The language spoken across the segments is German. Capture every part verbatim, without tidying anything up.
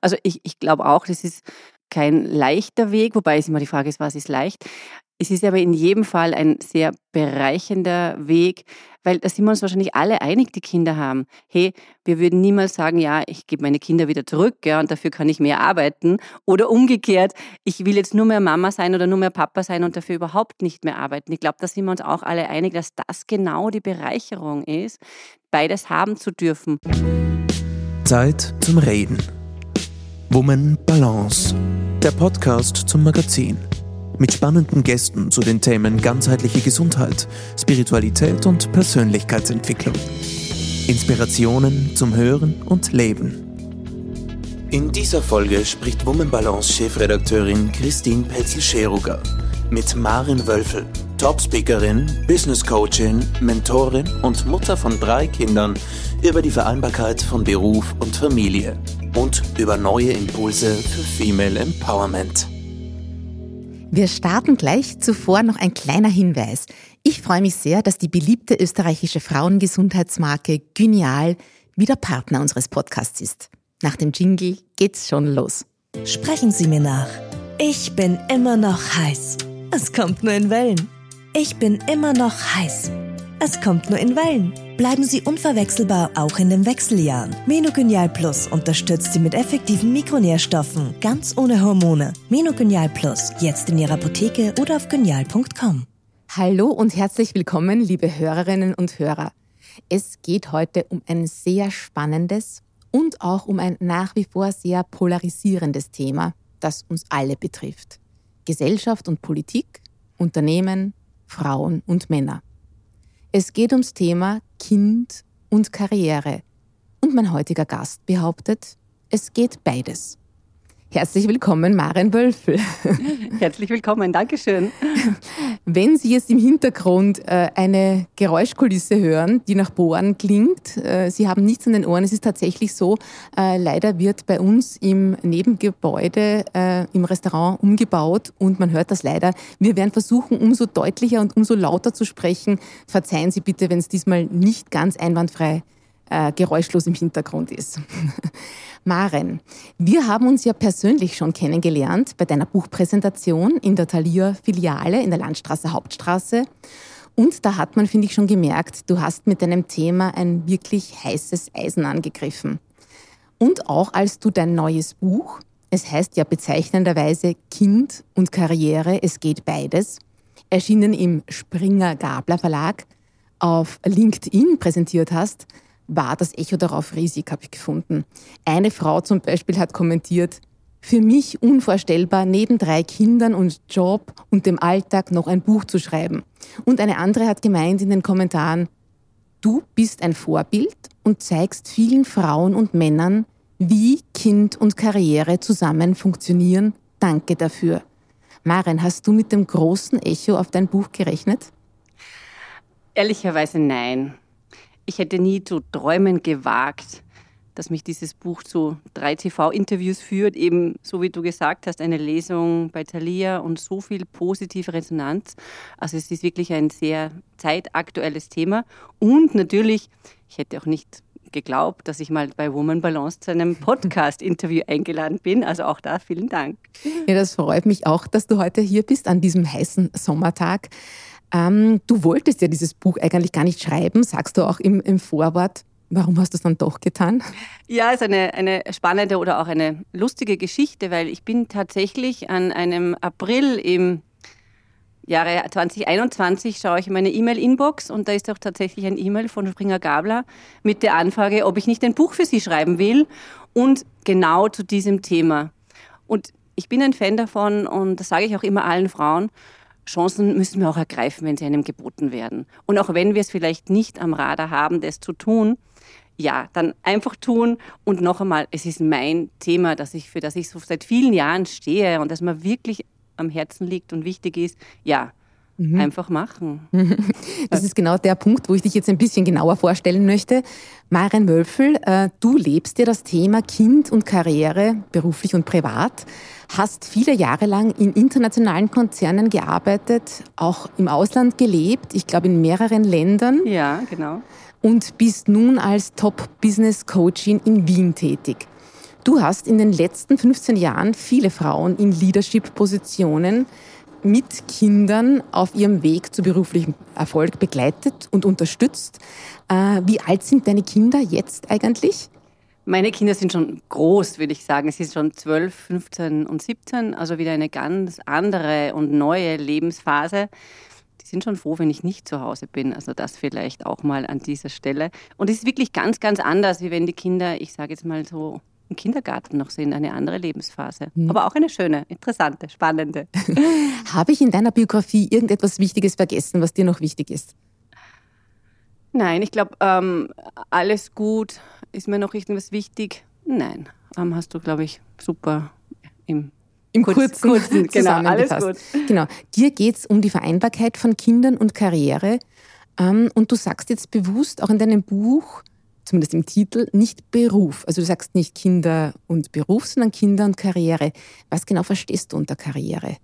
Also ich, ich glaube auch, das ist kein leichter Weg, wobei es immer die Frage ist, was ist leicht. Es ist aber in jedem Fall ein sehr bereichernder Weg, weil da sind wir uns wahrscheinlich alle einig, die Kinder haben. Hey, wir würden niemals sagen, ja, ich gebe meine Kinder wieder zurück, ja, und dafür kann ich mehr arbeiten. Oder umgekehrt, ich will jetzt nur mehr Mama sein oder nur mehr Papa sein und dafür überhaupt nicht mehr arbeiten. Ich glaube, da sind wir uns auch alle einig, dass das genau die Bereicherung ist, beides haben zu dürfen. Zeit zum Reden. Woman Balance. Der Podcast zum Magazin. Mit spannenden Gästen zu den Themen ganzheitliche Gesundheit, Spiritualität und Persönlichkeitsentwicklung. Inspirationen zum Hören und Leben. In dieser Folge spricht Woman Balance Chefredakteurin Christine Petzel-Scheruger mit Maren Wölfel, Top-Speakerin, Business-Coachin, Mentorin und Mutter von drei Kindern über die Vereinbarkeit von Beruf und Familie und über neue Impulse für Female Empowerment. Wir starten gleich, zuvor noch ein kleiner Hinweis. Ich freue mich sehr, dass die beliebte österreichische Frauengesundheitsmarke Gynial wieder Partner unseres Podcasts ist. Nach dem Jingle geht's schon los. Sprechen Sie mir nach. Ich bin immer noch heiß. Es kommt nur in Wellen. Ich bin immer noch heiß. Es kommt nur in Wellen. Bleiben Sie unverwechselbar auch in den Wechseljahren. Menogynial Plus unterstützt Sie mit effektiven Mikronährstoffen, ganz ohne Hormone. Menogynial Plus, jetzt in Ihrer Apotheke oder auf gynial punkt com. Hallo und herzlich willkommen, liebe Hörerinnen und Hörer. Es geht heute um ein sehr spannendes und auch um ein nach wie vor sehr polarisierendes Thema, das uns alle betrifft. Gesellschaft und Politik, Unternehmen, Frauen und Männer. Es geht ums Thema Kind und Karriere. Und mein heutiger Gast behauptet, es geht beides. Herzlich willkommen, Maren Wölfel. Herzlich willkommen, Dankeschön. Wenn Sie jetzt im Hintergrund äh, eine Geräuschkulisse hören, die nach Bohren klingt, äh, Sie haben nichts an den Ohren, es ist tatsächlich so, äh, leider wird bei uns im Nebengebäude äh, im Restaurant umgebaut und man hört das leider. Wir werden versuchen, umso deutlicher und umso lauter zu sprechen. Verzeihen Sie bitte, wenn es diesmal nicht ganz einwandfrei äh, geräuschlos im Hintergrund ist. Maren, wir haben uns ja persönlich schon kennengelernt bei deiner Buchpräsentation in der Thalia-Filiale in der Landstraße Hauptstraße. Und da hat man, finde ich, schon gemerkt, du hast mit deinem Thema ein wirklich heißes Eisen angegriffen. Und auch als du dein neues Buch, es heißt ja bezeichnenderweise Kind und Karriere, es geht beides, erschienen im Springer-Gabler Verlag, auf LinkedIn präsentiert hast, war das Echo darauf riesig, habe ich gefunden. Eine Frau zum Beispiel hat kommentiert, für mich unvorstellbar, neben drei Kindern und Job und dem Alltag noch ein Buch zu schreiben. Und eine andere hat gemeint in den Kommentaren, du bist ein Vorbild und zeigst vielen Frauen und Männern, wie Kind und Karriere zusammen funktionieren. Danke dafür. Maren, hast du mit dem großen Echo auf dein Buch gerechnet? Ehrlicherweise nein. Ich hätte nie zu träumen gewagt, dass mich dieses Buch zu drei T V-Interviews führt, eben so wie du gesagt hast, eine Lesung bei Thalia und so viel positive Resonanz. Also es ist wirklich ein sehr zeitaktuelles Thema und natürlich, ich hätte auch nicht geglaubt, dass ich mal bei Woman Balance zu einem Podcast-Interview eingeladen bin. Also auch da vielen Dank. Ja, das freut mich auch, dass du heute hier bist an diesem heißen Sommertag. Ähm, du wolltest ja dieses Buch eigentlich gar nicht schreiben, sagst du auch im, im Vorwort. Warum hast du es dann doch getan? Ja, es ist eine, eine spannende oder auch eine lustige Geschichte, weil ich bin tatsächlich an einem April im Jahre zwanzig einundzwanzig, schaue ich in meine E-Mail-Inbox und da ist auch tatsächlich ein E-Mail von Springer Gabler mit der Anfrage, ob ich nicht ein Buch für sie schreiben will und genau zu diesem Thema. Und ich bin ein Fan davon und das sage ich auch immer allen Frauen, Chancen müssen wir auch ergreifen, wenn sie einem geboten werden. Und auch wenn wir es vielleicht nicht am Radar haben, das zu tun, ja, dann einfach tun. Und noch einmal, es ist mein Thema, das ich, für das ich so seit vielen Jahren stehe und das mir wirklich am Herzen liegt und wichtig ist. Ja, mhm. einfach machen. Das ist genau der Punkt, wo ich dich jetzt ein bisschen genauer vorstellen möchte. Maren Wölfel, du lebst ja das Thema Kind und Karriere, beruflich und privat. Hast viele Jahre lang in internationalen Konzernen gearbeitet, auch im Ausland gelebt, ich glaube in mehreren Ländern. Ja, genau. Und bist nun als Top-Business-Coachin in Wien tätig. Du hast in den letzten fünfzehn Jahren viele Frauen in Leadership-Positionen mit Kindern auf ihrem Weg zu beruflichem Erfolg begleitet und unterstützt. Äh, wie alt sind deine Kinder jetzt eigentlich? Meine Kinder sind schon groß, würde ich sagen. Sie sind schon zwölf, fünfzehn und siebzehn, also wieder eine ganz andere und neue Lebensphase. Die sind schon froh, wenn ich nicht zu Hause bin. Also das vielleicht auch mal an dieser Stelle. Und es ist wirklich ganz, ganz anders, wie wenn die Kinder, ich sage jetzt mal so, im Kindergarten noch sind, eine andere Lebensphase. Mhm. Aber auch eine schöne, interessante, spannende. Habe ich in deiner Biografie irgendetwas Wichtiges vergessen, was dir noch wichtig ist? Nein, ich glaube, ähm, alles gut. Ist mir noch irgendwas wichtig? Nein, ähm, hast du, glaube ich, super im, Im kurz, kurzen, kurzen genau, alles gut. Genau. Dir geht es um die Vereinbarkeit von Kindern und Karriere. Ähm, und du sagst jetzt bewusst auch in deinem Buch, zumindest im Titel, nicht Beruf. Also du sagst nicht Kinder und Beruf, sondern Kinder und Karriere. Was genau verstehst du unter Karriere?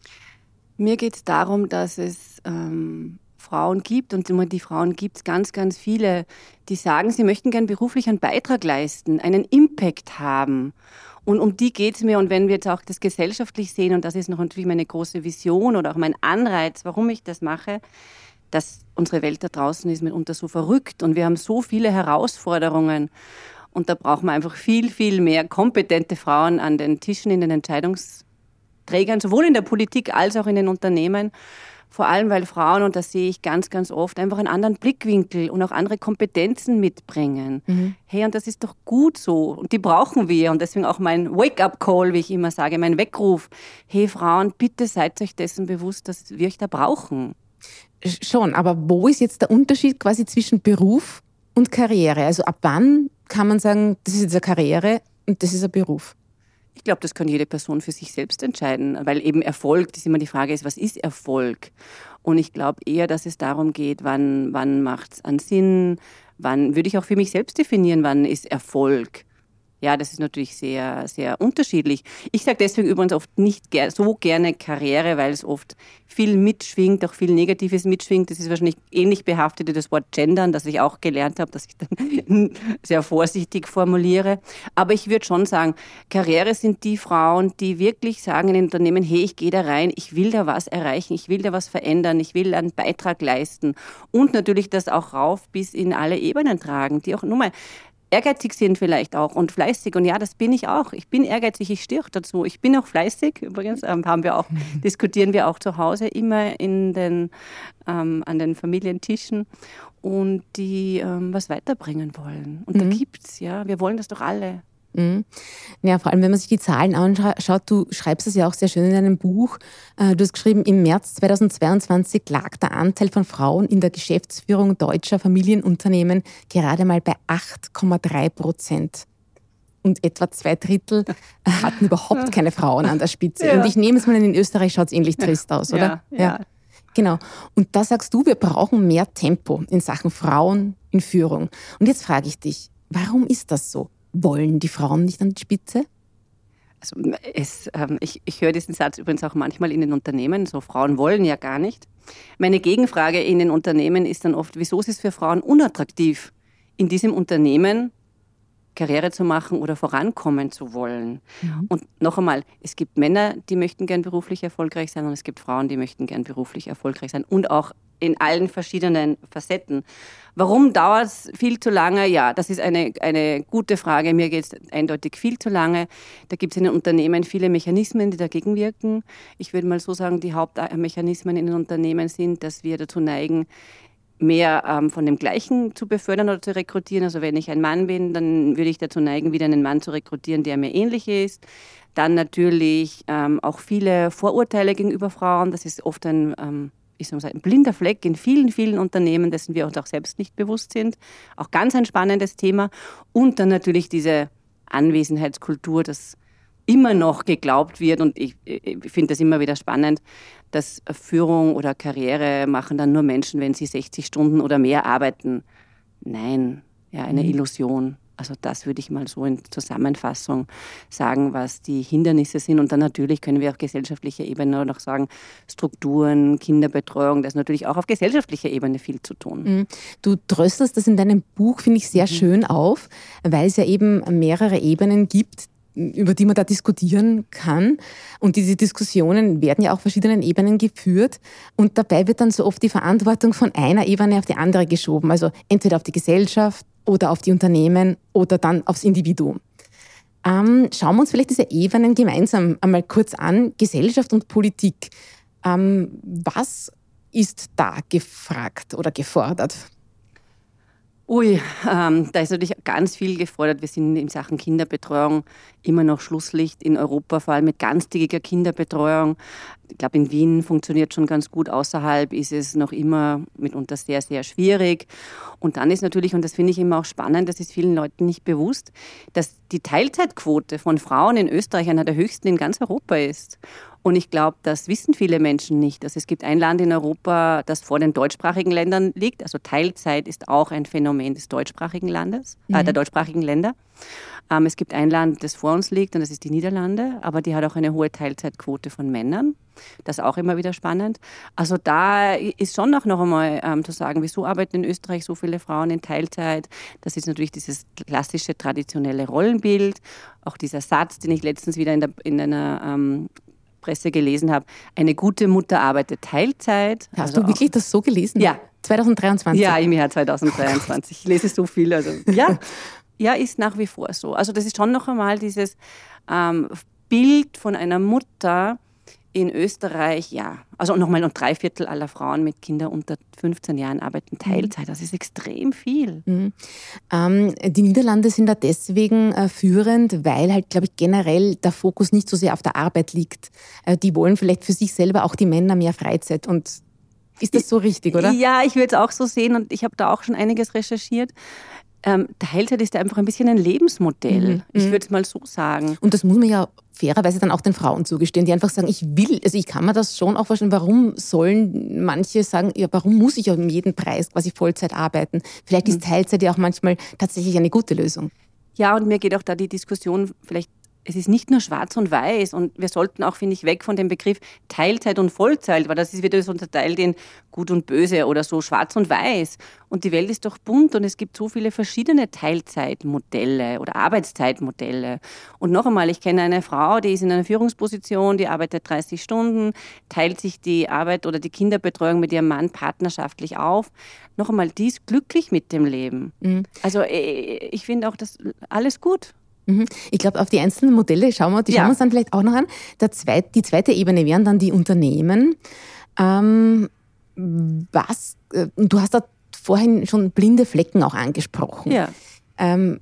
Mir geht es darum, dass es ähm, Frauen gibt, und immer die Frauen gibt es ganz, ganz viele, die sagen, sie möchten gern beruflich einen Beitrag leisten, einen Impact haben. Und um die geht es mir. Und wenn wir jetzt auch das gesellschaftlich sehen, und das ist noch natürlich meine große Vision oder auch mein Anreiz, warum ich das mache, dass unsere Welt da draußen ist mitunter so verrückt und wir haben so viele Herausforderungen. Und da brauchen wir einfach viel, viel mehr kompetente Frauen an den Tischen in den Entscheidungsträgern, sowohl in der Politik als auch in den Unternehmen. Vor allem, weil Frauen, und das sehe ich ganz, ganz oft, einfach einen anderen Blickwinkel und auch andere Kompetenzen mitbringen. Mhm. Hey, und das ist doch gut so. Und die brauchen wir. Und deswegen auch mein Wake-up-Call, wie ich immer sage, mein Weckruf. Hey Frauen, bitte seid euch dessen bewusst, dass wir euch da brauchen. Schon, aber wo ist jetzt der Unterschied quasi zwischen Beruf und Karriere? Also ab wann kann man sagen, das ist jetzt eine Karriere und das ist ein Beruf? Ich glaube, das kann jede Person für sich selbst entscheiden, weil eben Erfolg, das ist immer die Frage ist, was ist Erfolg? Und ich glaube eher, dass es darum geht, wann, wann macht es einen Sinn, wann würde ich auch für mich selbst definieren, wann ist Erfolg? Ja, das ist natürlich sehr, sehr unterschiedlich. Ich sage deswegen übrigens oft nicht ger- so gerne Karriere, weil es oft viel mitschwingt, auch viel Negatives mitschwingt. Das ist wahrscheinlich ähnlich behaftet wie das Wort Gendern, das ich auch gelernt habe, dass ich dann sehr vorsichtig formuliere. Aber ich würde schon sagen, Karriere sind die Frauen, die wirklich sagen in den Unternehmen, hey, ich gehe da rein, ich will da was erreichen, ich will da was verändern, ich will einen Beitrag leisten. Und natürlich das auch rauf bis in alle Ebenen tragen, die auch nur mal ehrgeizig sind vielleicht auch und fleißig. Und ja, das bin ich auch. Ich bin ehrgeizig, ich stehe auch dazu. Ich bin auch fleißig. Übrigens ähm, haben wir auch, mhm. diskutieren wir auch zu Hause immer in den, ähm, an den Familientischen und die ähm, was weiterbringen wollen. Und mhm. da gibt's, ja, wir wollen das doch alle. Mhm. Ja, vor allem, wenn man sich die Zahlen anschaut, du schreibst es ja auch sehr schön in deinem Buch. Du hast geschrieben, im März zweitausendzweiundzwanzig lag der Anteil von Frauen in der Geschäftsführung deutscher Familienunternehmen gerade mal bei acht Komma drei Prozent. Und etwa zwei Drittel hatten überhaupt keine Frauen an der Spitze. Ja. Und ich nehme es mal, in Österreich schaut es ähnlich trist aus, oder? Ja, ja. ja. Genau. Und da sagst du, wir brauchen mehr Tempo in Sachen Frauen in Führung. Und jetzt frage ich dich, warum ist das so? Wollen die Frauen nicht an die Spitze? Also es, ähm, ich, ich höre diesen Satz übrigens auch manchmal in den Unternehmen, so Frauen wollen ja gar nicht. Meine Gegenfrage in den Unternehmen ist dann oft, wieso ist es für Frauen unattraktiv, in diesem Unternehmen Karriere zu machen oder vorankommen zu wollen? Mhm. Und noch einmal, es gibt Männer, die möchten gern beruflich erfolgreich sein und es gibt Frauen, die möchten gern beruflich erfolgreich sein und auch in allen verschiedenen Facetten. Warum dauert es viel zu lange? Ja, das ist eine, eine gute Frage. Mir geht es eindeutig viel zu lange. Da gibt es in den Unternehmen viele Mechanismen, die dagegen wirken. Ich würde mal so sagen, die Hauptmechanismen in den Unternehmen sind, dass wir dazu neigen, mehr ähm, von dem Gleichen zu befördern oder zu rekrutieren. Also wenn ich ein Mann bin, dann würde ich dazu neigen, wieder einen Mann zu rekrutieren, der mir ähnlich ist. Dann natürlich ähm, auch viele Vorurteile gegenüber Frauen. Das ist oft ein... Ähm, ich sage mal, ein blinder Fleck in vielen, vielen Unternehmen, dessen wir uns auch selbst nicht bewusst sind. Auch ganz ein spannendes Thema. Und dann natürlich diese Anwesenheitskultur, dass immer noch geglaubt wird, und ich, ich finde das immer wieder spannend, dass Führung oder Karriere machen dann nur Menschen, wenn sie sechzig Stunden oder mehr arbeiten. Nein, ja, eine mhm. Illusion. Also das würde ich mal so in Zusammenfassung sagen, was die Hindernisse sind. Und dann natürlich können wir auf gesellschaftlicher Ebene noch sagen, Strukturen, Kinderbetreuung, da ist natürlich auch auf gesellschaftlicher Ebene viel zu tun. Du drösselst das in deinem Buch, finde ich, sehr mhm. schön auf, weil es ja eben mehrere Ebenen gibt, über die man da diskutieren kann. Und diese Diskussionen werden ja auf verschiedenen Ebenen geführt. Und dabei wird dann so oft die Verantwortung von einer Ebene auf die andere geschoben. Also entweder auf die Gesellschaft oder auf die Unternehmen oder dann aufs Individuum. Ähm, schauen wir uns vielleicht diese Ebenen gemeinsam einmal kurz an. Gesellschaft und Politik. Ähm, was ist da gefragt oder gefordert? Ui, ähm, da ist natürlich ganz viel gefordert. Wir sind in Sachen Kinderbetreuung immer noch Schlusslicht in Europa, vor allem mit ganztägiger Kinderbetreuung. Ich glaube, in Wien funktioniert schon ganz gut. Außerhalb ist es noch immer mitunter sehr, sehr schwierig. Und dann ist natürlich, und das finde ich immer auch spannend, das ist vielen Leuten nicht bewusst, dass die Teilzeitquote von Frauen in Österreich einer der höchsten in ganz Europa ist. Und ich glaube, das wissen viele Menschen nicht. Also es gibt ein Land in Europa, das vor den deutschsprachigen Ländern liegt. Also Teilzeit ist auch ein Phänomen des deutschsprachigen Landes, mhm. äh, der deutschsprachigen Länder. Ähm, es gibt ein Land, das vor uns liegt, und das ist die Niederlande. Aber die hat auch eine hohe Teilzeitquote von Männern. Das ist auch immer wieder spannend. Also da ist schon auch noch einmal ähm, zu sagen, wieso arbeiten in Österreich so viele Frauen in Teilzeit? Das ist natürlich dieses klassische, traditionelle Rollenbild. Auch dieser Satz, den ich letztens wieder in, der, in einer ähm, Presse gelesen habe, eine gute Mutter arbeitet Teilzeit. Hast also du wirklich das so gelesen? Ja. zwanzig dreiundzwanzig? Ja, im Jahr zwanzig dreiundzwanzig. Ich lese so viel. Also ja, ja, ist nach wie vor so. Also das ist schon noch einmal dieses ähm, Bild von einer Mutter in Österreich, ja. Also nochmal, noch drei Viertel aller Frauen mit Kindern unter fünfzehn Jahren arbeiten Teilzeit. Das ist extrem viel. Mhm. Ähm, die Niederlande sind da deswegen äh, führend, weil halt, glaube ich, generell der Fokus nicht so sehr auf der Arbeit liegt. Äh, die wollen vielleicht für sich selber auch die Männer mehr Freizeit. Und ist das so richtig, oder? Ja, ich würde es auch so sehen, und ich habe da auch schon einiges recherchiert. Ähm, Teilzeit ist ja einfach ein bisschen ein Lebensmodell. Mhm. Ich würde es mal so sagen. Und das muss man ja fairerweise dann auch den Frauen zugestehen, die einfach sagen, ich will, also ich kann mir das schon auch vorstellen, warum sollen manche sagen, ja, warum muss ich um jeden Preis quasi Vollzeit arbeiten? Vielleicht ist Teilzeit ja auch manchmal tatsächlich eine gute Lösung. Ja, und mir geht auch da die Diskussion vielleicht, es ist nicht nur schwarz und weiß, und wir sollten auch, finde ich, weg von dem Begriff Teilzeit und Vollzeit, weil das ist wieder so unterteilt in gut und böse oder so schwarz und weiß. Und die Welt ist doch bunt, und es gibt so viele verschiedene Teilzeitmodelle oder Arbeitszeitmodelle. Und noch einmal, ich kenne eine Frau, die ist in einer Führungsposition, die arbeitet dreißig Stunden, teilt sich die Arbeit oder die Kinderbetreuung mit ihrem Mann partnerschaftlich auf. Noch einmal, die ist glücklich mit dem Leben. Mhm. Also ich finde auch, das alles gut. Ich glaube, auf die einzelnen Modelle schauen wir, die ja. schauen wir uns dann vielleicht auch noch an. Der zweit, die zweite Ebene wären dann die Unternehmen. Ähm, was, äh, du hast da vorhin schon blinde Flecken auch angesprochen. Ja. Ähm,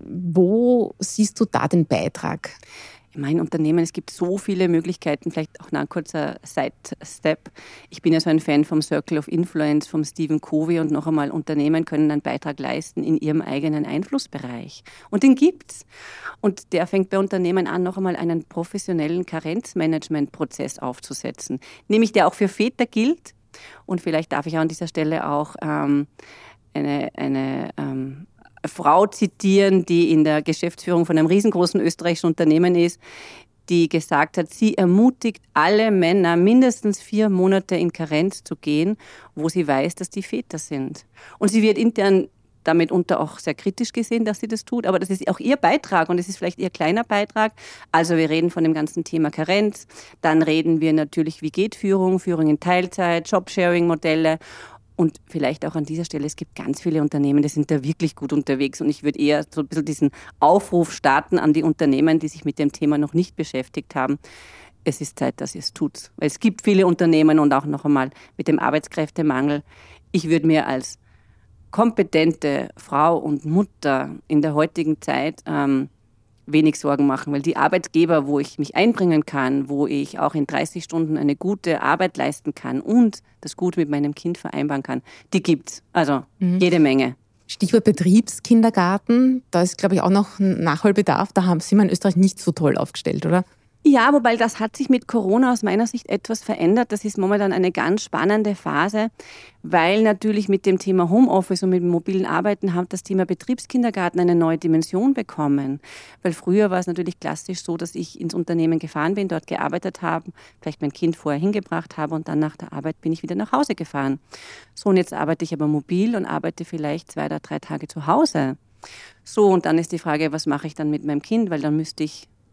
wo siehst du da den Beitrag? Mein Unternehmen, es gibt so viele Möglichkeiten, vielleicht auch noch ein kurzer Side-Step. Ich bin ja so ein Fan vom Circle of Influence, vom Stephen Covey, und noch einmal, Unternehmen können einen Beitrag leisten in ihrem eigenen Einflussbereich. Und den gibt's. Und der fängt bei Unternehmen an, noch einmal einen professionellen Karenzmanagement-Prozess aufzusetzen, nämlich der auch für Väter gilt. Und vielleicht darf ich auch an dieser Stelle auch ähm, eine, eine ähm, Frau zitieren, die in der Geschäftsführung von einem riesengroßen österreichischen Unternehmen ist, die gesagt hat, sie ermutigt alle Männer, mindestens vier Monate in Karenz zu gehen, wo sie weiß, dass die Väter sind. Und sie wird intern damit unter auch sehr kritisch gesehen, dass sie das tut, aber das ist auch ihr Beitrag, und es ist vielleicht ihr kleiner Beitrag. Also wir reden von dem ganzen Thema Karenz, dann reden wir natürlich, wie geht Führung, Führung in Teilzeit, Jobsharing-Modelle. Und vielleicht auch an dieser Stelle, es gibt ganz viele Unternehmen, die sind da wirklich gut unterwegs. Und ich würde eher so ein bisschen diesen Aufruf starten an die Unternehmen, die sich mit dem Thema noch nicht beschäftigt haben. Es ist Zeit, dass ihr es tut. Weil es gibt viele Unternehmen, und auch noch einmal mit dem Arbeitskräftemangel. Ich würde mir als kompetente Frau und Mutter in der heutigen Zeit ähm, wenig Sorgen machen, weil die Arbeitgeber, wo ich mich einbringen kann, wo ich auch in dreißig Stunden eine gute Arbeit leisten kann und das gut mit meinem Kind vereinbaren kann, die gibt's. Also mhm. jede Menge. Stichwort Betriebskindergarten, da ist, glaube ich, auch noch ein Nachholbedarf. Da haben, sind wir in Österreich nicht so toll aufgestellt, oder? Ja, wobei das hat sich mit Corona aus meiner Sicht etwas verändert. Das ist momentan eine ganz spannende Phase, weil natürlich mit dem Thema Homeoffice und mit dem mobilen Arbeiten hat das Thema Betriebskindergarten eine neue Dimension bekommen. Weil früher war es natürlich klassisch so, dass ich ins Unternehmen gefahren bin, dort gearbeitet habe, vielleicht mein Kind vorher hingebracht habe und dann nach der Arbeit bin ich wieder nach Hause gefahren. So, und jetzt arbeite ich aber mobil und arbeite vielleicht zwei oder drei Tage zu Hause. So, und dann ist die Frage, was mache ich dann mit meinem Kind? Weil dann müsste ich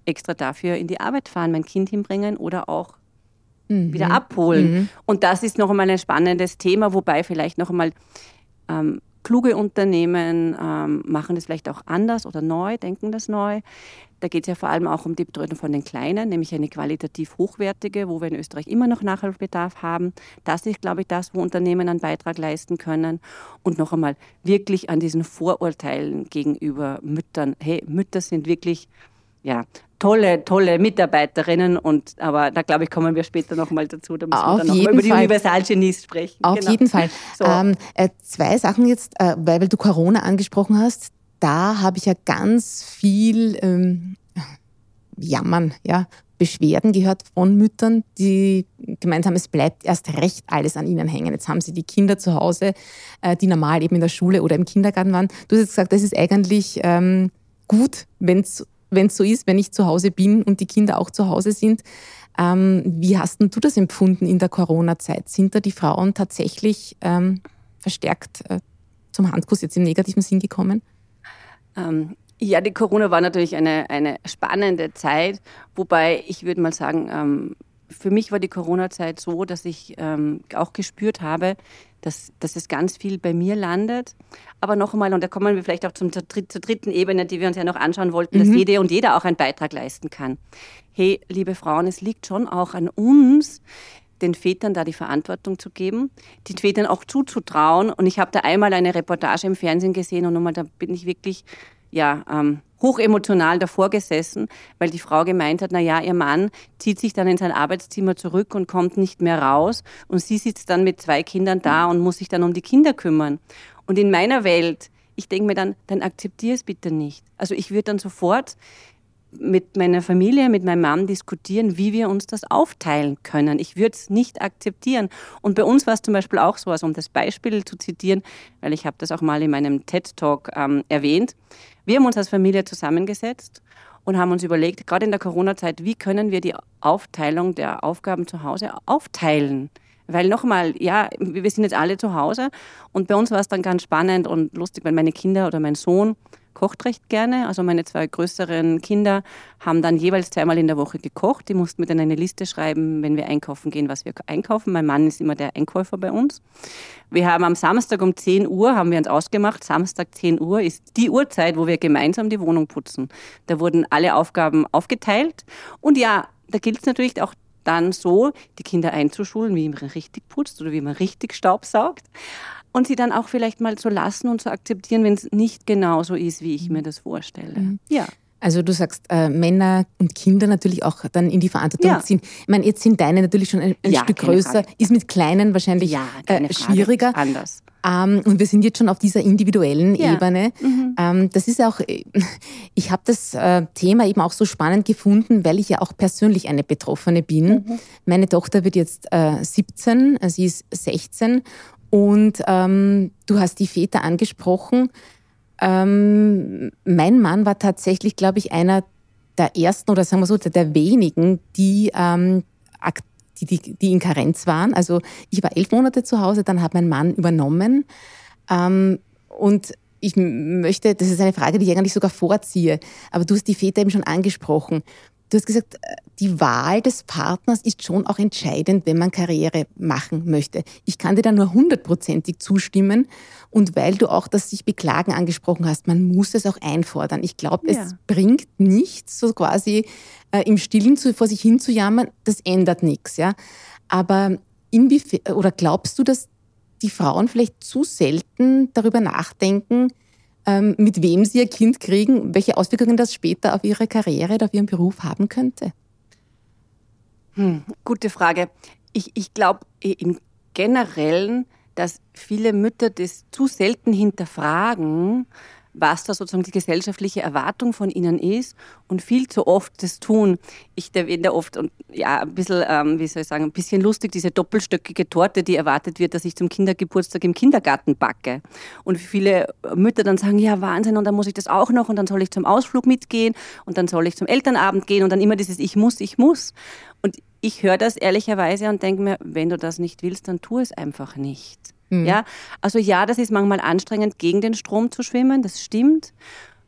extra dafür in die Arbeit fahren, mein Kind hinbringen oder auch Mhm. wieder abholen. Mhm. Und das ist noch einmal ein spannendes Thema, wobei vielleicht noch einmal ähm, kluge Unternehmen ähm, machen das vielleicht auch anders oder neu, denken das neu. Da geht es ja vor allem auch um die Betreuung von den Kleinen, nämlich eine qualitativ hochwertige, wo wir in Österreich immer noch Nachholbedarf haben. Das ist, glaube ich, das, wo Unternehmen einen Beitrag leisten können. Und noch einmal wirklich an diesen Vorurteilen gegenüber Müttern. Hey, Mütter sind wirklich ja, tolle, tolle Mitarbeiterinnen. Und, aber da, glaube ich, kommen wir später noch mal dazu. Da müssen Auf wir dann noch mal jeden über die Fall. Universalgenies sprechen. Auf Genau. jeden Fall. So. Ähm, äh, zwei Sachen jetzt, äh, weil, weil du Corona angesprochen hast. Da habe ich ja ganz viel ähm, Jammern, ja, Beschwerden gehört von Müttern, die gemeint haben, es bleibt erst recht alles an ihnen hängen. Jetzt haben sie die Kinder zu Hause, äh, die normal eben in der Schule oder im Kindergarten waren. Du hast jetzt gesagt, das ist eigentlich ähm, gut, wenn es so ist, wenn ich zu Hause bin und die Kinder auch zu Hause sind. Ähm, wie hast denn du das empfunden in der Corona-Zeit? Sind da die Frauen tatsächlich ähm, verstärkt äh, zum Handkuss jetzt im negativen Sinn gekommen? Ähm, ja, die Corona war natürlich eine, eine spannende Zeit, wobei ich würde mal sagen, ähm, für mich war die Corona-Zeit so, dass ich ähm, auch gespürt habe, dass, dass es ganz viel bei mir landet. Aber noch einmal, und da kommen wir vielleicht auch zum, zur, zur dritten Ebene, die wir uns ja noch anschauen wollten, mhm. dass jede und jeder auch einen Beitrag leisten kann. Hey, liebe Frauen, es liegt schon auch an uns, den Vätern da die Verantwortung zu geben, den Vätern auch zuzutrauen. Und ich habe da einmal eine Reportage im Fernsehen gesehen und nochmal, da bin ich wirklich ja, ähm, hochemotional davor gesessen, weil die Frau gemeint hat, na ja, ihr Mann zieht sich dann in sein Arbeitszimmer zurück und kommt nicht mehr raus und sie sitzt dann mit zwei Kindern da und muss sich dann um die Kinder kümmern. Und in meiner Welt, ich denke mir dann, dann akzeptiere es bitte nicht. Also ich würde dann sofort mit meiner Familie, mit meinem Mann diskutieren, wie wir uns das aufteilen können. Ich würde es nicht akzeptieren. Und bei uns war es zum Beispiel auch so, also um das Beispiel zu zitieren, weil ich habe das auch mal in meinem TED-Talk ähm, erwähnt. Wir haben uns als Familie zusammengesetzt und haben uns überlegt, gerade in der Corona-Zeit, wie können wir die Aufteilung der Aufgaben zu Hause aufteilen? Weil nochmal, ja, wir sind jetzt alle zu Hause und bei uns war es dann ganz spannend und lustig, weil meine Kinder oder mein Sohn kocht recht gerne. Also meine zwei größeren Kinder haben dann jeweils zweimal in der Woche gekocht. Die mussten mir dann eine Liste schreiben, wenn wir einkaufen gehen, was wir einkaufen. Mein Mann ist immer der Einkäufer bei uns. Wir haben am Samstag um zehn Uhr, haben wir uns ausgemacht, Samstag zehn Uhr ist die Uhrzeit, wo wir gemeinsam die Wohnung putzen. Da wurden alle Aufgaben aufgeteilt. Und ja, da gilt es natürlich auch dann so, die Kinder einzuschulen, wie man richtig putzt oder wie man richtig staubsaugt. Und sie dann auch vielleicht mal zu lassen und zu akzeptieren, wenn es nicht genau so ist, wie ich mir das vorstelle. Mhm. Ja. Also du sagst, äh, Männer und Kinder natürlich auch dann in die Verantwortung ja. ziehen. Ich meine, jetzt sind deine natürlich schon ein, ein ja, Stück größer, Frage. Ist mit Kleinen wahrscheinlich ja, äh, schwieriger. Anders. Ähm, und wir sind jetzt schon auf dieser individuellen ja. Ebene. Mhm. Ähm, das ist auch, ich habe das äh, Thema eben auch so spannend gefunden, weil ich ja auch persönlich eine Betroffene bin. Mhm. Meine Tochter wird jetzt äh, siebzehn, sie ist sechzehn. Und ähm, du hast die Väter angesprochen. Ähm, mein Mann war tatsächlich, glaube ich, einer der ersten oder sagen wir so, der, der wenigen, die, ähm, die, die, die in Karenz waren. Also ich war elf Monate zu Hause, dann hat mein Mann übernommen. Ähm, und ich möchte, das ist eine Frage, die ich eigentlich sogar vorziehe, aber du hast die Väter eben schon angesprochen. Du hast gesagt, die Wahl des Partners ist schon auch entscheidend, wenn man Karriere machen möchte. Ich kann dir da nur hundertprozentig zustimmen. Und weil du auch das sich Beklagen angesprochen hast, man muss es auch einfordern. Ich glaube, ja. es bringt nichts, so quasi äh, im Stillen zu, vor sich hin zu jammern. Das ändert nichts. Ja? Aber inwiefern, oder glaubst du, dass die Frauen vielleicht zu selten darüber nachdenken, mit wem sie ihr Kind kriegen, welche Auswirkungen das später auf ihre Karriere oder auf ihren Beruf haben könnte? Hm, gute Frage. Ich, ich glaube im Generellen, dass viele Mütter das zu selten hinterfragen, was da sozusagen die gesellschaftliche Erwartung von ihnen ist und viel zu oft das tun. Ich erwähne oft und ja, ein bisschen, ähm, wie soll ich sagen, ein bisschen lustig, diese doppelstöckige Torte, die erwartet wird, dass ich zum Kindergeburtstag im Kindergarten backe. Und viele Mütter dann sagen, ja Wahnsinn, und dann muss ich das auch noch und dann soll ich zum Ausflug mitgehen und dann soll ich zum Elternabend gehen und dann immer dieses Ich muss, ich muss. Und ich höre das ehrlicherweise und denke mir, wenn du das nicht willst, dann tu es einfach nicht. Ja, also ja, das ist manchmal anstrengend, gegen den Strom zu schwimmen, das stimmt.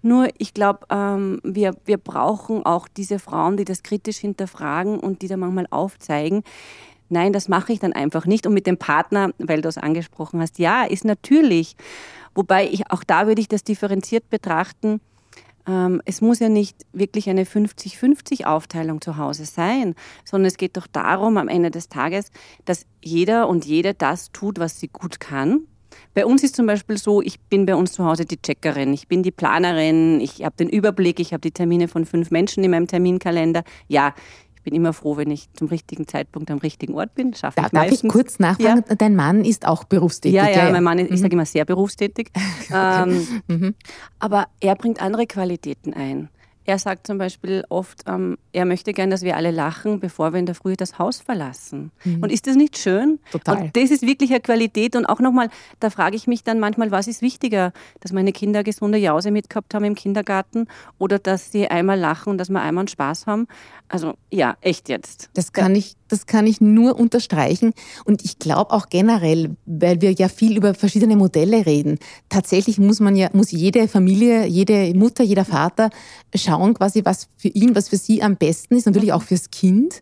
Nur ich glaube, ähm, wir, wir brauchen auch diese Frauen, die das kritisch hinterfragen und die da manchmal aufzeigen, nein, das mache ich dann einfach nicht. Und mit dem Partner, weil du es angesprochen hast, ja, ist natürlich. Wobei ich auch da würde ich das differenziert betrachten. Ähm, es muss ja nicht wirklich eine fünfzig fünfzig Aufteilung zu Hause sein, sondern es geht doch darum, am Ende des Tages, dass jeder und jede das tut, was sie gut kann. Bei uns ist zum Beispiel so, ich bin bei uns zu Hause die Checkerin, ich bin die Planerin, ich habe den Überblick, ich habe die Termine von fünf Menschen in meinem Terminkalender. Ja, ich bin immer froh, wenn ich zum richtigen Zeitpunkt am richtigen Ort bin. Schaffe ich Darf meistens. ich kurz nachfragen? Ja. Dein Mann ist auch berufstätig. Ja, ja, ja, mein Mann ist, ich mhm. sage immer, sehr berufstätig. ähm, Mhm. aber er bringt andere Qualitäten ein. Er sagt zum Beispiel oft, ähm, er möchte gern, dass wir alle lachen, bevor wir in der Früh das Haus verlassen. Mhm. Und ist das nicht schön? Total. Und das ist wirklich eine Qualität. Und auch nochmal, da frage ich mich dann manchmal, was ist wichtiger? Dass meine Kinder eine gesunde Jause mitgehabt haben im Kindergarten oder dass sie einmal lachen und dass wir einmal einen Spaß haben? Also ja, echt jetzt. Das kann ich, das kann ich nur unterstreichen. Und ich glaube auch generell, weil wir ja viel über verschiedene Modelle reden, tatsächlich muss man ja, muss jede Familie, jede Mutter, jeder Vater schauen quasi, was für ihn, was für sie am besten ist, natürlich auch fürs Kind.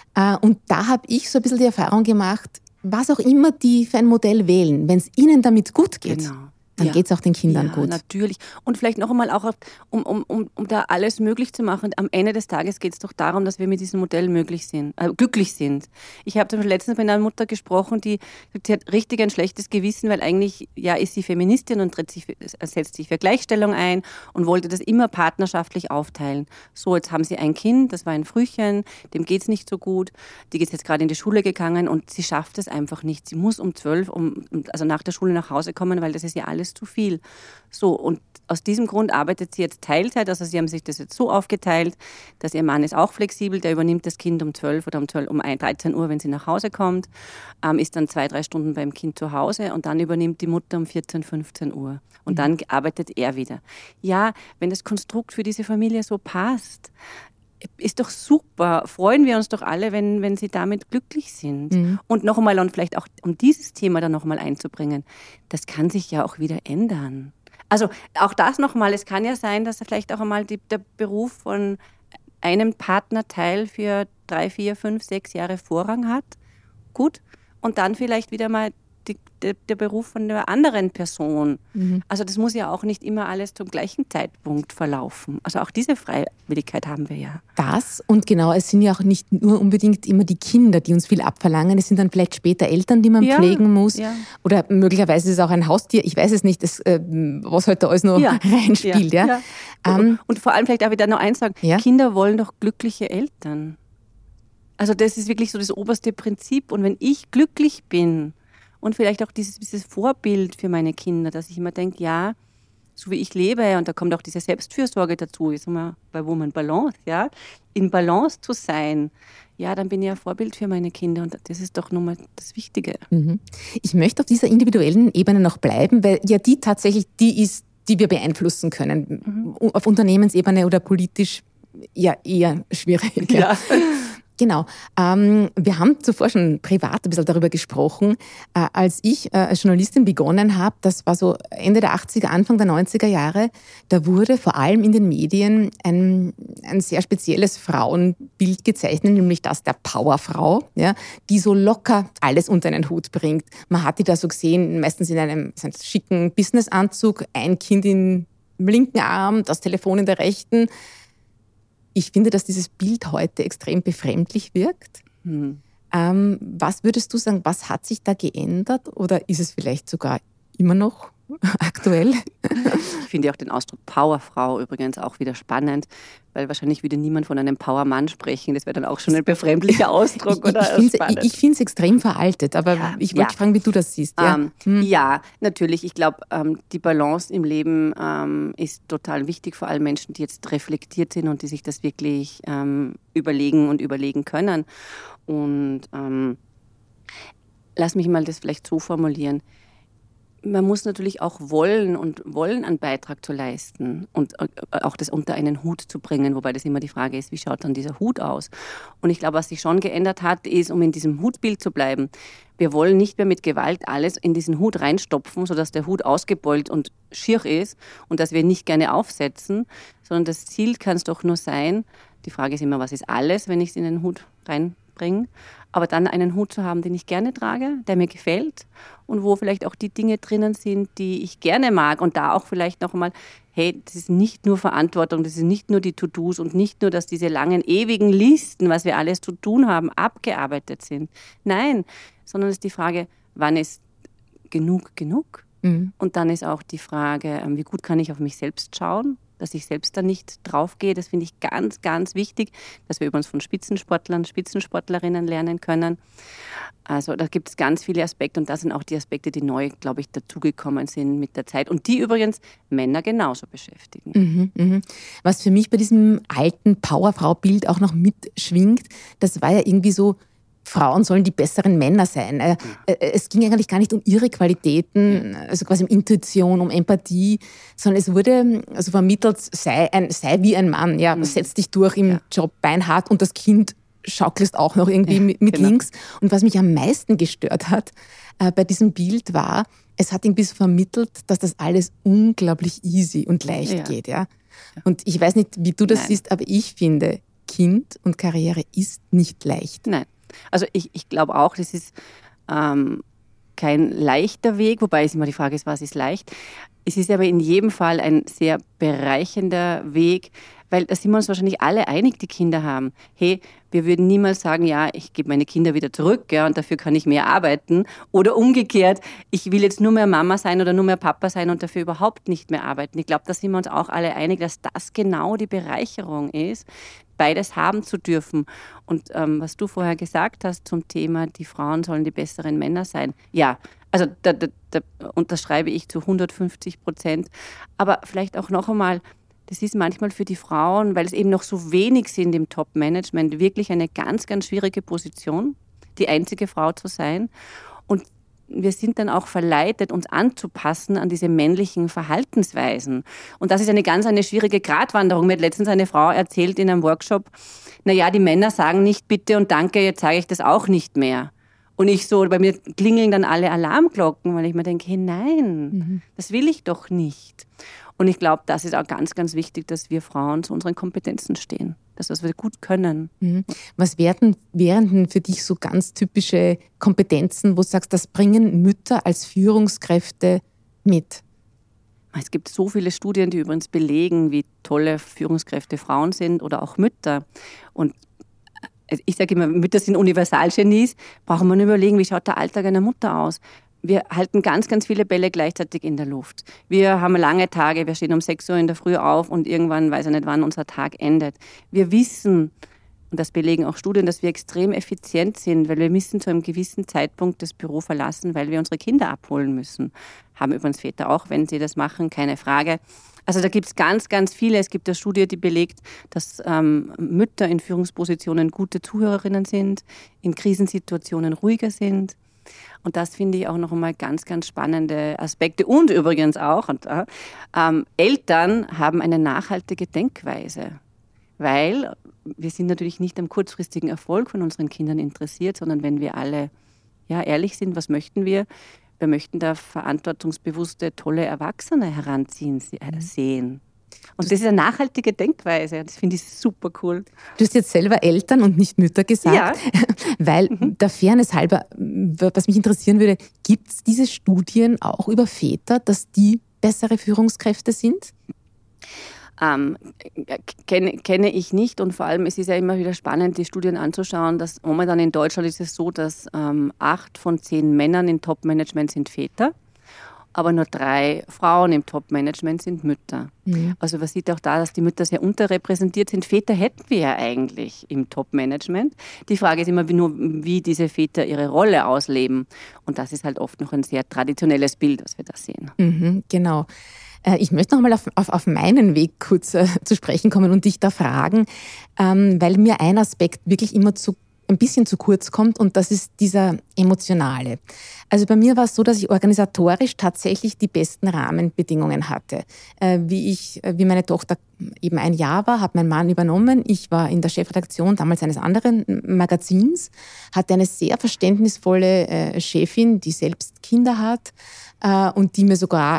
Und da habe ich so ein bisschen die Erfahrung gemacht, was auch immer die für ein Modell wählen, wenn es ihnen damit gut geht. Genau. Dann Ja. geht es auch den Kindern Ja, gut. natürlich. Und vielleicht noch einmal auch, auf- um, um, um, um da alles möglich zu machen. Am Ende des Tages geht es doch darum, dass wir mit diesem Modell möglich sind, äh, glücklich sind. Ich habe zum Beispiel letztens mit einer Mutter gesprochen, die, die hat richtig ein schlechtes Gewissen, weil eigentlich ja ist sie Feministin und tritt sich, für- setzt sich für Gleichstellung ein und wollte das immer partnerschaftlich aufteilen. So, jetzt haben sie ein Kind, das war ein Frühchen, dem geht es nicht so gut. Die ist jetzt gerade in die Schule gegangen und sie schafft es einfach nicht. Sie muss um zwölf, um, also nach der Schule nach Hause kommen, weil das ist ja alles zu viel. So, und aus diesem Grund arbeitet sie jetzt Teilzeit, also sie haben sich das jetzt so aufgeteilt, dass ihr Mann ist auch flexibel, der übernimmt das Kind um zwölf oder um, zwölf, um dreizehn Uhr, wenn sie nach Hause kommt, ähm, ist dann zwei, drei Stunden beim Kind zu Hause und dann übernimmt die Mutter um vierzehn, fünfzehn Uhr und dann arbeitet er wieder. Ja, wenn das Konstrukt für diese Familie so passt, ist doch super. Freuen wir uns doch alle, wenn, wenn sie damit glücklich sind. Mhm. Und noch einmal, und vielleicht auch um dieses Thema dann noch mal einzubringen, das kann sich ja auch wieder ändern. Also auch das noch mal, es kann ja sein, dass vielleicht auch einmal die, der Beruf von einem Partnerteil für drei, vier, fünf, sechs Jahre Vorrang hat. Gut. Und dann vielleicht wieder mal die, der, der Beruf von der anderen Person. Mhm. Also das muss ja auch nicht immer alles zum gleichen Zeitpunkt verlaufen. Also auch diese Freiwilligkeit haben wir ja. Das und genau, es sind ja auch nicht nur unbedingt immer die Kinder, die uns viel abverlangen. Es sind dann vielleicht später Eltern, die man Ja, pflegen muss. ja. Oder möglicherweise ist es auch ein Haustier. Ich weiß es nicht, das, äh, was heute alles noch Ja, reinspielt. Ja, ja. Ähm, Und, und vor allem vielleicht darf ich da noch eins sagen, Ja. Kinder wollen doch glückliche Eltern. Also das ist wirklich so das oberste Prinzip. Und wenn ich glücklich bin und vielleicht auch dieses, dieses Vorbild für meine Kinder, dass ich immer denke, ja, so wie ich lebe, und da kommt auch diese Selbstfürsorge dazu, ist immer bei Woman Balance, ja, in Balance zu sein, ja, dann bin ich ein Vorbild für meine Kinder und das ist doch nun mal das Wichtige. Mhm. Ich möchte auf dieser individuellen Ebene noch bleiben, weil ja die tatsächlich die ist, die wir beeinflussen können. Mhm. Auf Unternehmensebene oder politisch ja eher schwierig. Ja. Genau. Ähm, wir haben zuvor schon privat ein bisschen darüber gesprochen. Äh, als ich äh, als Journalistin begonnen habe, das war so Ende der achtziger, Anfang der neunziger Jahre, da wurde vor allem in den Medien ein, ein sehr spezielles Frauenbild gezeichnet, nämlich das der Powerfrau, ja, die so locker alles unter einen Hut bringt. Man hat die da so gesehen, meistens in einem, so einem schicken Businessanzug, ein Kind im linken Arm, das Telefon in der rechten. Ich finde, dass dieses Bild heute extrem befremdlich wirkt. Hm. Ähm, was würdest du sagen, was hat sich da geändert oder ist es vielleicht sogar immer noch aktuell? Ich finde auch den Ausdruck Powerfrau übrigens auch wieder spannend, weil wahrscheinlich würde niemand von einem Powermann sprechen. Das wäre dann auch schon ein befremdlicher Ausdruck, ich, oder? Ich, Spannend. ich finde es extrem veraltet, aber Ja, ich wollte ja. fragen, wie du das siehst. Ja, Ähm, Hm. ja natürlich. Ich glaube, ähm, die Balance im Leben ähm, ist total wichtig, vor allem Menschen, die jetzt reflektiert sind und die sich das wirklich ähm, überlegen und überlegen können. Und ähm, lass mich mal das vielleicht so formulieren. Man muss natürlich auch wollen und wollen, einen Beitrag zu leisten und auch das unter einen Hut zu bringen, wobei das immer die Frage ist, wie schaut dann dieser Hut aus? Und ich glaube, was sich schon geändert hat, ist, um in diesem Hutbild zu bleiben, wir wollen nicht mehr mit Gewalt alles in diesen Hut reinstopfen, sodass der Hut ausgebeult und schier ist und das wir nicht gerne aufsetzen, sondern das Ziel kann es doch nur sein, die Frage ist immer, was ist alles, wenn ich es in den Hut reinbringe, aber dann einen Hut zu haben, den ich gerne trage, der mir gefällt und wo vielleicht auch die Dinge drinnen sind, die ich gerne mag und da auch vielleicht noch einmal, hey, das ist nicht nur Verantwortung, das ist nicht nur die To-Dos und nicht nur, dass diese langen, ewigen Listen, was wir alles zu tun haben, abgearbeitet sind. Nein, sondern es ist die Frage, wann ist genug genug? Mhm. Und dann ist auch die Frage, wie gut kann ich auf mich selbst schauen, dass ich selbst da nicht draufgehe. Das finde ich ganz, ganz wichtig, dass wir übrigens von Spitzensportlern, Spitzensportlerinnen lernen können. Also da gibt es ganz viele Aspekte und das sind auch die Aspekte, die neu, glaube ich, dazugekommen sind mit der Zeit und die übrigens Männer genauso beschäftigen. Mhm, mh. Was für mich bei diesem alten Powerfrau-Bild auch noch mitschwingt, das war ja irgendwie so, Frauen sollen die besseren Männer sein. Ja. Es ging eigentlich gar nicht um ihre Qualitäten, also quasi um Intuition, um Empathie, sondern es wurde also vermittelt, sei, ein, sei wie ein Mann, ja, mhm. setz dich durch im ja. Job beinhart und das Kind schaukelst auch noch irgendwie ja, mit, mit genau. links. Und was mich am meisten gestört hat äh, bei diesem Bild war, es hat irgendwie so vermittelt, dass das alles unglaublich easy und leicht ja. geht. Ja? Und ich weiß nicht, wie du das Nein. siehst, aber ich finde, Kind und Karriere ist nicht leicht. Nein. Also ich, ich glaube auch, das ist ähm, kein leichter Weg, wobei es immer die Frage ist, was ist leicht. Es ist aber in jedem Fall ein sehr bereichernder Weg, weil da sind wir uns wahrscheinlich alle einig, die Kinder haben. Hey, wir würden niemals sagen, ja, ich gebe meine Kinder wieder zurück, ja, und dafür kann ich mehr arbeiten. Oder umgekehrt, ich will jetzt nur mehr Mama sein oder nur mehr Papa sein und dafür überhaupt nicht mehr arbeiten. Ich glaube, da sind wir uns auch alle einig, dass das genau die Bereicherung ist, beides haben zu dürfen. Und ähm, was du vorher gesagt hast zum Thema, die Frauen sollen die besseren Männer sein. Ja, also da, da, da unterschreibe ich zu hundertfünfzig Prozent. Aber vielleicht auch noch einmal, das ist manchmal für die Frauen, weil es eben noch so wenig sind im Top-Management, wirklich eine ganz, ganz schwierige Position, die einzige Frau zu sein. Und wir sind dann auch verleitet, uns anzupassen an diese männlichen Verhaltensweisen. Und das ist eine ganz eine schwierige Gratwanderung. Mir hat letztens eine Frau erzählt in einem Workshop, naja, die Männer sagen nicht bitte und danke, jetzt sage ich das auch nicht mehr. Und ich so, bei mir klingeln dann alle Alarmglocken, weil ich mir denke, hey, nein, mhm. das will ich doch nicht. Und ich glaube, das ist auch ganz, ganz wichtig, dass wir Frauen zu unseren Kompetenzen stehen. Das, was wir gut können. Mhm. Was wären, wären denn für dich so ganz typische Kompetenzen, wo du sagst, das bringen Mütter als Führungskräfte mit? Es gibt so viele Studien, die übrigens belegen, wie tolle Führungskräfte Frauen sind oder auch Mütter. Und ich sage immer, Mütter sind Universalgenies. Brauchen wir nur überlegen, wie schaut der Alltag einer Mutter aus? Wir halten ganz, ganz viele Bälle gleichzeitig in der Luft. Wir haben lange Tage, wir stehen um sechs Uhr in der Früh auf und irgendwann weiß ich nicht, wann unser Tag endet. Wir wissen, und das belegen auch Studien, dass wir extrem effizient sind, weil wir müssen zu einem gewissen Zeitpunkt das Büro verlassen, weil wir unsere Kinder abholen müssen. Haben übrigens Väter auch, wenn sie das machen, keine Frage. Also da gibt es ganz, ganz viele. Es gibt eine Studie, die belegt, dass ähm, Mütter in Führungspositionen gute Zuhörerinnen sind, in Krisensituationen ruhiger sind. Und das finde ich auch noch einmal ganz, ganz spannende Aspekte. Und übrigens auch, und, äh, ähm, Eltern haben eine nachhaltige Denkweise. Weil wir sind natürlich nicht am kurzfristigen Erfolg von unseren Kindern interessiert, sondern wenn wir alle ja, ehrlich sind, was möchten wir? Wir möchten da verantwortungsbewusste, tolle Erwachsene heranziehen sehen. Und das ist eine nachhaltige Denkweise. Das finde ich super cool. Du hast jetzt selber Eltern und nicht Mütter gesagt. Ja. Weil mhm. der Fairness halber, was mich interessieren würde, gibt es diese Studien auch über Väter, dass die bessere Führungskräfte sind? Ähm, kenne, kenne ich nicht und vor allem es ist ja immer wieder spannend, die Studien anzuschauen, dass momentan in Deutschland ist es so, dass ähm, acht von zehn Männern im Top-Management sind Väter, aber nur drei Frauen im Top-Management sind Mütter. Mhm. Also man sieht auch da, dass die Mütter sehr unterrepräsentiert sind. Väter hätten wir ja eigentlich im Top-Management. Die Frage ist immer nur, wie diese Väter ihre Rolle ausleben. Und das ist halt oft noch ein sehr traditionelles Bild, was wir da sehen. Mhm, genau. Ich möchte noch mal auf, auf, auf meinen Weg kurz äh, zu sprechen kommen und dich da fragen, ähm, weil mir ein Aspekt wirklich immer zu, ein bisschen zu kurz kommt und das ist dieser emotionale. Also bei mir war es so, dass ich organisatorisch tatsächlich die besten Rahmenbedingungen hatte. Äh, wie ich, wie meine Tochter eben ein Jahr war, hat mein Mann übernommen. Ich war in der Chefredaktion damals eines anderen Magazins, hatte eine sehr verständnisvolle äh, Chefin, die selbst Kinder hat äh, und die mir sogar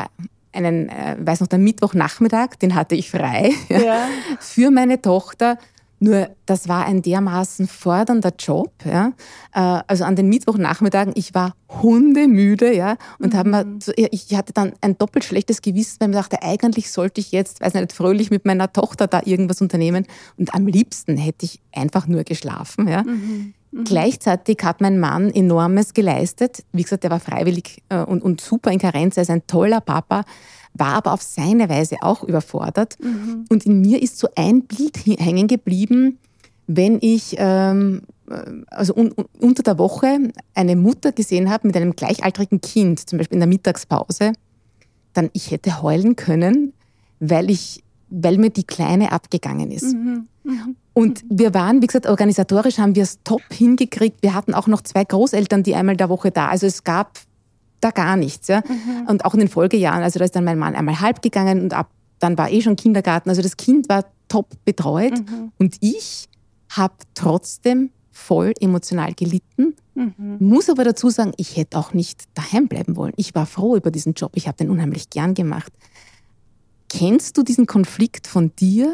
einen, äh, weiß noch, den Mittwochnachmittag, den hatte ich frei Ja. für meine Tochter. Nur das war ein dermaßen fordernder Job. Ja. Also an den Mittwochnachmittagen, ich war hundemüde, ja, und mhm. hab mir, ich hatte dann ein doppelt schlechtes Gewissen, weil ich mir dachte, eigentlich sollte ich jetzt, weiß nicht, fröhlich mit meiner Tochter da irgendwas unternehmen. Und am liebsten hätte ich einfach nur geschlafen. Ja. Mhm. Mhm. Gleichzeitig hat mein Mann Enormes geleistet. Wie gesagt, er war freiwillig und, und super in Karenz, er ist ein toller Papa, war aber auf seine Weise auch überfordert. Mhm. Und in mir ist so ein Bild hängen geblieben, wenn ich ähm, also un, un, unter der Woche eine Mutter gesehen habe mit einem gleichaltrigen Kind, zum Beispiel in der Mittagspause, dann ich hätte heulen können, weil, ich, weil mir die Kleine abgegangen ist. Mhm. Mhm. Und wir waren, wie gesagt, organisatorisch haben wir es top hingekriegt. Wir hatten auch noch zwei Großeltern, die einmal der Woche da. Also es gab da gar nichts. Ja? Mhm. Und auch in den Folgejahren, also da ist dann mein Mann einmal halb gegangen und ab, dann war eh schon Kindergarten. Also das Kind war top betreut mhm. und ich habe trotzdem voll emotional gelitten. Mhm. Muss aber dazu sagen, ich hätte auch nicht daheim bleiben wollen. Ich war froh über diesen Job, ich habe den unheimlich gern gemacht. Kennst du diesen Konflikt von dir?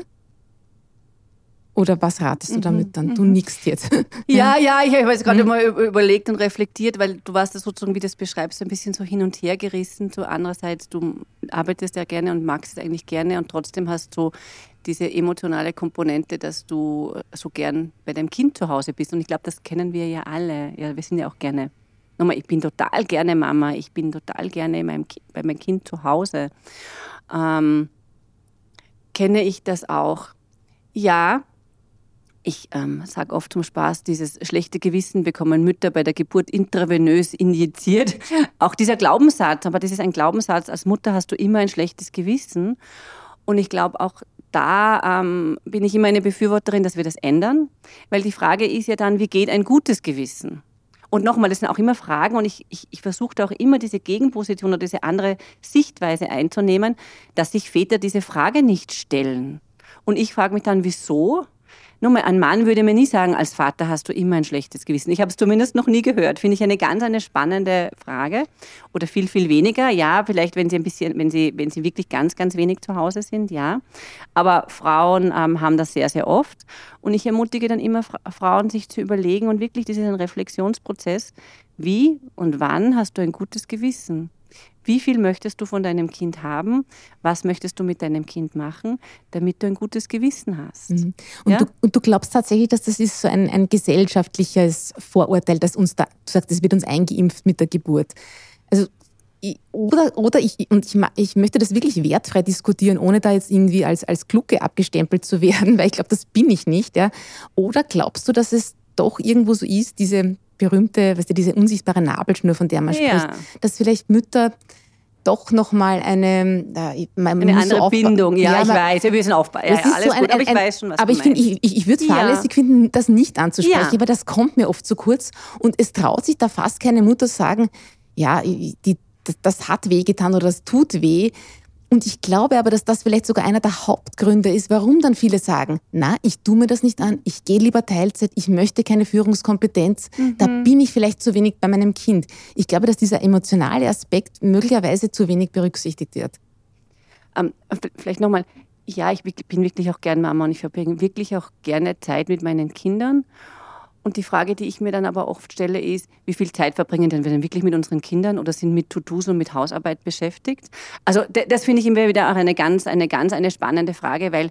Oder was ratest du damit dann? Du nickst jetzt. Ja, ja, ich habe jetzt gerade mhm. mal überlegt und reflektiert, weil du warst das sozusagen, wie du das beschreibst, ein bisschen so hin und her gerissen. So andererseits, du arbeitest ja gerne und magst es eigentlich gerne und trotzdem hast du diese emotionale Komponente, dass du so gern bei deinem Kind zu Hause bist. Und ich glaube, das kennen wir ja alle. Ja, wir sind ja auch gerne. Nochmal, ich bin total gerne Mama. Ich bin total gerne meinem Ki- bei meinem Kind zu Hause. Ähm, kenne ich das auch? Ja. Ich ähm, sage oft zum Spaß, dieses schlechte Gewissen bekommen Mütter bei der Geburt intravenös injiziert. Auch dieser Glaubenssatz, aber das ist ein Glaubenssatz, als Mutter hast du immer ein schlechtes Gewissen. Und ich glaube, auch da ähm, bin ich immer eine Befürworterin, dass wir das ändern. Weil die Frage ist ja dann, wie geht ein gutes Gewissen? Und nochmal, das sind auch immer Fragen und ich, ich, ich versuche auch immer diese Gegenposition oder diese andere Sichtweise einzunehmen, dass sich Väter diese Frage nicht stellen. Und ich frage mich dann, wieso? Nochmal, ein Mann würde mir nie sagen, als Vater hast du immer ein schlechtes Gewissen. Ich habe es zumindest noch nie gehört. Finde ich eine ganz eine spannende Frage. Oder viel, viel weniger. Ja, vielleicht, wenn sie ein bisschen, wenn sie, wenn sie wirklich ganz, ganz wenig zu Hause sind, ja. Aber Frauen ähm, haben das sehr, sehr oft. Und ich ermutige dann immer Fra- Frauen, sich zu überlegen und wirklich diesen Reflexionsprozess, wie und wann hast du ein gutes Gewissen? Wie viel möchtest du von deinem Kind haben? Was möchtest du mit deinem Kind machen, damit du ein gutes Gewissen hast? Mhm. Und, ja? du, und du glaubst tatsächlich, dass das ist so ein, ein gesellschaftliches Vorurteil, dass uns da, du sagst, das wird uns eingeimpft mit der Geburt. Also, ich, oder, oder ich, und ich, ich möchte das wirklich wertfrei diskutieren, ohne da jetzt irgendwie als, als Glucke abgestempelt zu werden, weil ich glaube, das bin ich nicht. Ja? Oder glaubst du, dass es doch irgendwo so ist, diese berühmte, weißt du, diese unsichtbare Nabelschnur, von der man ja. spricht, dass vielleicht Mütter doch nochmal eine, äh, eine andere aufba- Bindung, ja, ja ich weiß, wir müssen aufbauen, ja, ja, alles so ein, gut, aber ich ein, weiß schon, was aber du ich meinst. Find, ich, ich, ich würde es ja. fahrlässig finden, das nicht anzusprechen, ja. aber das kommt mir oft zu kurz und es traut sich da fast keine Mutter sagen, ja, die, das, das hat weh getan oder das tut weh. Und ich glaube aber, dass das vielleicht sogar einer der Hauptgründe ist, warum dann viele sagen, na, ich tue mir das nicht an, ich gehe lieber Teilzeit, ich möchte keine Führungskompetenz, mhm. da bin ich vielleicht zu wenig bei meinem Kind. Ich glaube, dass dieser emotionale Aspekt möglicherweise zu wenig berücksichtigt wird. Ähm, vielleicht nochmal, ja, ich bin wirklich auch gern Mama und ich verbringe wirklich auch gerne Zeit mit meinen Kindern. Und die Frage, die ich mir dann aber oft stelle, ist, wie viel Zeit verbringen denn wir denn wirklich mit unseren Kindern oder sind mit To-Dos und mit Hausarbeit beschäftigt? Also das finde ich immer wieder auch eine ganz, eine ganz eine spannende Frage, weil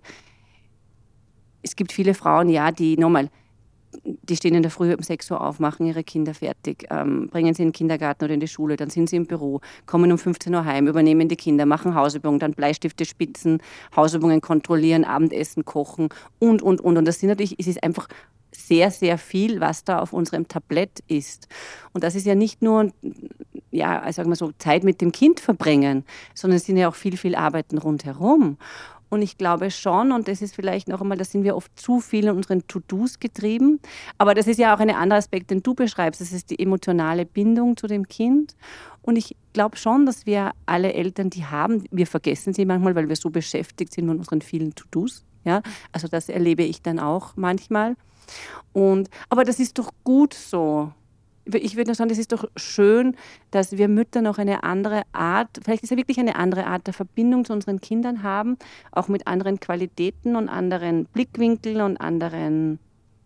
es gibt viele Frauen, ja, die nochmal, die stehen in der Früh um sechs Uhr auf, machen ihre Kinder fertig, ähm, bringen sie in den Kindergarten oder in die Schule, dann sind sie im Büro, kommen um fünfzehn Uhr heim, übernehmen die Kinder, machen Hausübungen, dann Bleistifte spitzen, Hausübungen kontrollieren, Abendessen kochen und, und, und. Und das sind natürlich, es ist einfach sehr, sehr viel, was da auf unserem Tablett ist. Und das ist ja nicht nur, ja, sagen wir so, Zeit mit dem Kind verbringen, sondern es sind ja auch viel, viel Arbeiten rundherum. Und ich glaube schon, und das ist vielleicht noch einmal, da sind wir oft zu viel in unseren To-Dos getrieben. Aber das ist ja auch ein anderer Aspekt, den du beschreibst. Das ist die emotionale Bindung zu dem Kind. Und ich glaube schon, dass wir alle Eltern, die haben, wir vergessen sie manchmal, weil wir so beschäftigt sind mit unseren vielen To-Dos. Ja? Also das erlebe ich dann auch manchmal. Und, aber das ist doch gut so. ich würde nur sagen, das ist doch schön, dass wir Mütter noch eine andere Art, vielleicht ist ja wirklich eine andere Art der Verbindung zu unseren Kindern haben, auch mit anderen Qualitäten und anderen Blickwinkeln und anderen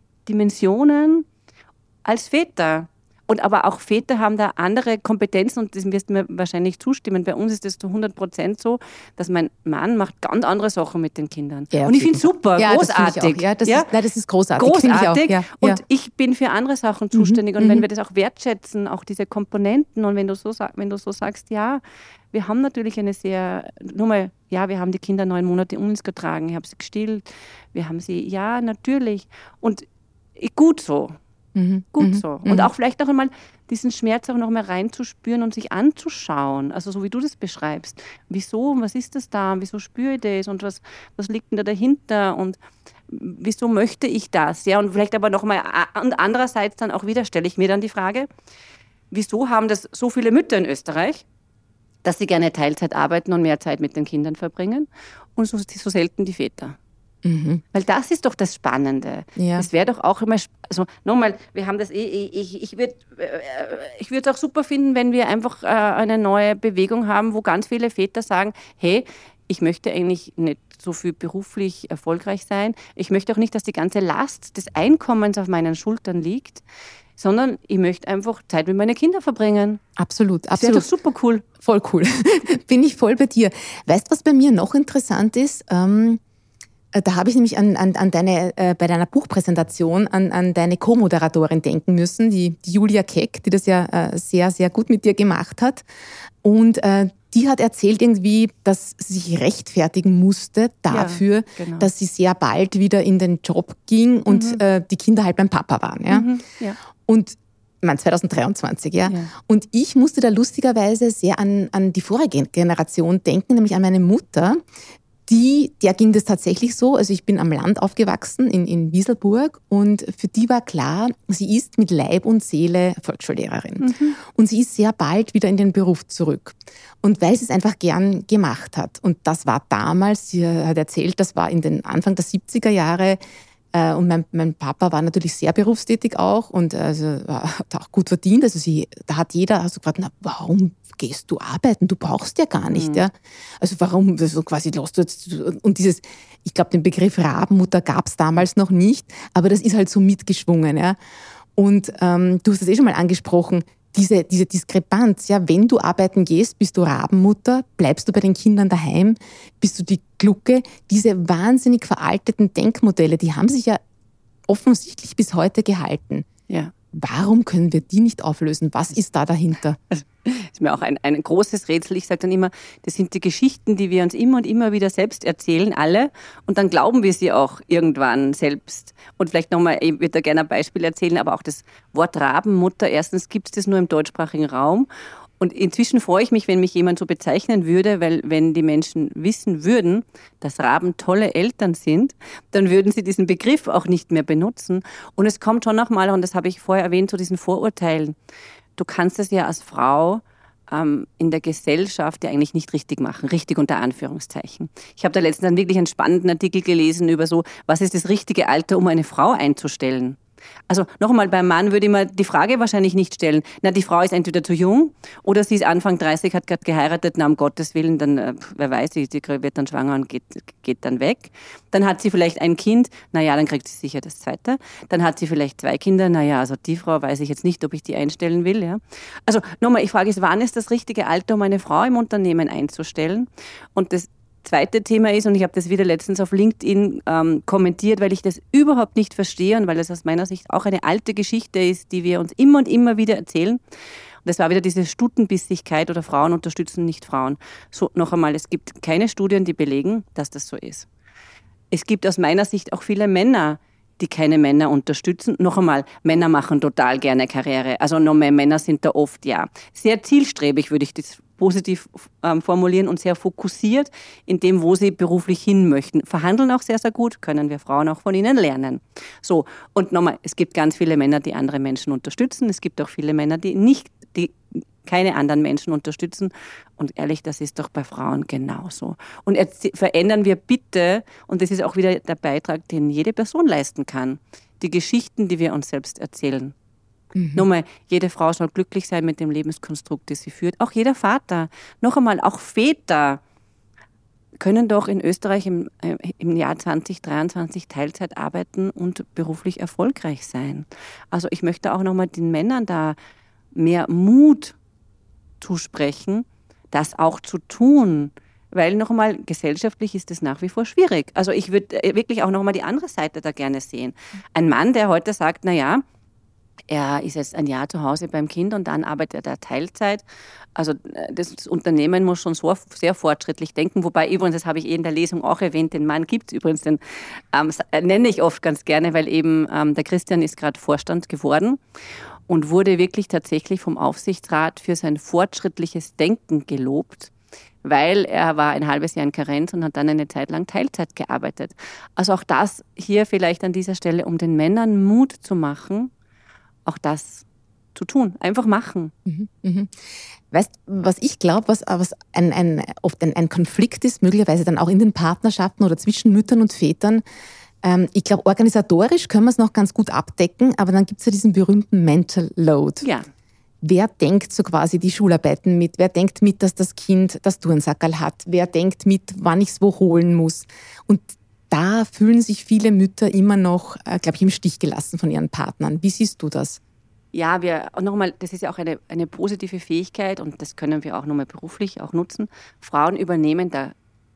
Dimensionen als Väter. Und aber auch Väter haben da andere Kompetenzen und das wirst du mir wahrscheinlich zustimmen. Bei uns ist das zu hundert Prozent so, dass mein Mann macht ganz andere Sachen mit den Kindern. Ja, und ich finde es super, ja, großartig. Das ich ja, das ja? Ist, nein, das ist großartig. Großartig. Ich ja. Und ja. ich bin für andere Sachen zuständig. Mhm. Und wenn wir das auch wertschätzen, auch diese Komponenten, und wenn du so, wenn du so sagst, ja, wir haben natürlich eine sehr, nur mal, ja, wir haben die Kinder neun Monate um uns getragen, ich habe sie gestillt, wir haben sie, ja, natürlich. Und gut so. Mhm. Gut so. Und mhm. auch vielleicht auch einmal diesen Schmerz auch noch mal reinzuspüren und sich anzuschauen. Also so wie du das beschreibst. Wieso, was ist das da? Wieso spüre ich das? Und was, was liegt denn da dahinter? Und wieso möchte ich das? Ja, und vielleicht aber noch mal, und andererseits dann auch wieder stelle ich mir dann die Frage, wieso haben das so viele Mütter in Österreich, dass sie gerne Teilzeit arbeiten und mehr Zeit mit den Kindern verbringen und so, so selten die Väter? Mhm. Weil das ist doch das Spannende. Ja. Es wäre doch auch immer, also nochmal, wir haben das eh, ich, ich würde ich würde es auch super finden, wenn wir einfach eine neue Bewegung haben, wo ganz viele Väter sagen, hey, ich möchte eigentlich nicht so viel beruflich erfolgreich sein. Ich möchte auch nicht, dass die ganze Last des Einkommens auf meinen Schultern liegt, sondern ich möchte einfach Zeit mit meinen Kindern verbringen. Absolut, absolut. Das wäre doch super cool. Voll cool. Bin ich voll bei dir. Weißt du, was bei mir noch interessant ist? Ähm Da habe ich nämlich an, an, an deine, äh, bei deiner Buchpräsentation an, an deine Co-Moderatorin denken müssen, die, die Julia Keck, die das ja äh, sehr, sehr gut mit dir gemacht hat. Und äh, die hat erzählt irgendwie, dass sie sich rechtfertigen musste dafür, ja, genau. dass sie sehr bald wieder in den Job ging und mhm. äh, die Kinder halt beim Papa waren. Ja? Mhm, ja. Und ich meine, zwanzig dreiundzwanzig, ja? ja. Und ich musste da lustigerweise sehr an, an die vorige Generation denken, nämlich an meine Mutter. Die, der ging das tatsächlich so. Also ich bin am Land aufgewachsen, in, in Wieselburg, und für die war klar, sie ist mit Leib und Seele Volksschullehrerin. Mhm. Und sie ist sehr bald wieder in den Beruf zurück. Und weil sie es einfach gern gemacht hat. Und das war damals, sie hat erzählt, das war in den Anfang der siebziger Jahre, und mein, mein Papa war natürlich sehr berufstätig auch und also, hat auch gut verdient. Also sie, da hat jeder also gefragt, na, warum gehst du arbeiten? Du brauchst ja gar nicht. Mhm. Ja? Also warum, also quasi lässt du jetzt, und dieses, ich glaube, den Begriff Rabenmutter gab es damals noch nicht, aber das ist halt so mitgeschwungen. Ja? Und ähm, du hast das eh schon mal angesprochen, Diese, diese Diskrepanz, ja, wenn du arbeiten gehst, bist du Rabenmutter, bleibst du bei den Kindern daheim, bist du die Glucke. Diese wahnsinnig veralteten Denkmodelle, die haben sich ja offensichtlich bis heute gehalten. Ja. Warum können wir die nicht auflösen? Was ist da dahinter? Das ist mir auch ein, ein großes Rätsel. Ich sage dann immer, das sind die Geschichten, die wir uns immer und immer wieder selbst erzählen, alle. Und dann glauben wir sie auch irgendwann selbst. Und vielleicht nochmal, ich würde da gerne ein Beispiel erzählen, aber auch das Wort Rabenmutter, erstens gibt es das nur im deutschsprachigen Raum. Und inzwischen freue ich mich, wenn mich jemand so bezeichnen würde, weil wenn die Menschen wissen würden, dass Raben tolle Eltern sind, dann würden sie diesen Begriff auch nicht mehr benutzen. Und es kommt schon nochmal, und das habe ich vorher erwähnt, zu diesen Vorurteilen. Du kannst es ja als Frau ähm, in der Gesellschaft ja eigentlich nicht richtig machen, richtig unter Anführungszeichen. Ich habe da letztens einen wirklich einen spannenden Artikel gelesen über so, was ist das richtige Alter, um eine Frau einzustellen? Also noch einmal, beim Mann würde ich mir die Frage wahrscheinlich nicht stellen, na, die Frau ist entweder zu jung oder sie ist Anfang dreißig, hat gerade geheiratet, na, um Gottes Willen, dann, äh, wer weiß, sie, sie wird dann schwanger und geht, geht dann weg. Dann hat sie vielleicht ein Kind, na ja, dann kriegt sie sicher das zweite. Dann hat sie vielleicht zwei Kinder, na ja, also die Frau weiß ich jetzt nicht, ob ich die einstellen will. Ja. Also nochmal, ich frage, wann ist das richtige Alter, um eine Frau im Unternehmen einzustellen? Und das zweite Thema ist, und ich habe das wieder letztens auf LinkedIn ähm, kommentiert, weil ich das überhaupt nicht verstehe und weil das aus meiner Sicht auch eine alte Geschichte ist, die wir uns immer und immer wieder erzählen. Und das war wieder diese Stutenbissigkeit oder Frauen unterstützen nicht Frauen. So, noch einmal, es gibt keine Studien, die belegen, dass das so ist. Es gibt aus meiner Sicht auch viele Männer, die keine Männer unterstützen. Noch einmal, Männer machen total gerne Karriere. Also noch mehr Männer sind da oft, ja, sehr zielstrebig, würde ich das positiv ähm, formulieren, und sehr fokussiert in dem, wo sie beruflich hin möchten. Verhandeln auch sehr, sehr gut, können wir Frauen auch von ihnen lernen. So, und nochmal, es gibt ganz viele Männer, die andere Menschen unterstützen. Es gibt auch viele Männer, die nicht, die keine anderen Menschen unterstützen. Und ehrlich, das ist doch bei Frauen genauso. Und jetzt verändern wir bitte, und das ist auch wieder der Beitrag, den jede Person leisten kann, die Geschichten, die wir uns selbst erzählen. Mhm. Nochmal, jede Frau soll glücklich sein mit dem Lebenskonstrukt, das sie führt. Auch jeder Vater. Noch einmal, auch Väter können doch in Österreich im, äh, im Jahr zwanzig dreiundzwanzig Teilzeit arbeiten und beruflich erfolgreich sein. Also ich möchte auch nochmal den Männern da mehr Mut zusprechen, das auch zu tun. Weil noch einmal, gesellschaftlich ist es nach wie vor schwierig. Also ich würde wirklich auch noch mal die andere Seite da gerne sehen. Ein Mann, der heute sagt, na ja, er ist jetzt ein Jahr zu Hause beim Kind und dann arbeitet er Teilzeit. Also das Unternehmen muss schon so sehr fortschrittlich denken. Wobei übrigens, das habe ich eh in der Lesung auch erwähnt, den Mann gibt es übrigens, den ähm, nenne ich oft ganz gerne, weil eben ähm, der Christian ist gerade Vorstand geworden und wurde wirklich tatsächlich vom Aufsichtsrat für sein fortschrittliches Denken gelobt, weil er war ein halbes Jahr in Karenz und hat dann eine Zeit lang Teilzeit gearbeitet. Also auch das hier vielleicht an dieser Stelle, um den Männern Mut zu machen, auch das zu tun. Einfach machen. Mhm, mhm. Weißt, was ich glaube, was, was ein, ein, oft ein, ein Konflikt ist, möglicherweise dann auch in den Partnerschaften oder zwischen Müttern und Vätern. Ähm, ich glaube, organisatorisch können wir es noch ganz gut abdecken, aber dann gibt es ja diesen berühmten Mental Load. Ja. Wer denkt so quasi die Schularbeiten mit? Wer denkt mit, dass das Kind das Turnsackerl hat? Wer denkt mit, wann ich es wo holen muss? Und da fühlen sich viele Mütter immer noch, äh, glaube ich, im Stich gelassen von ihren Partnern. Wie siehst du das? Ja, wir nochmal, das ist ja auch eine, eine positive Fähigkeit und das können wir auch nochmal beruflich auch nutzen. Frauen übernehmen da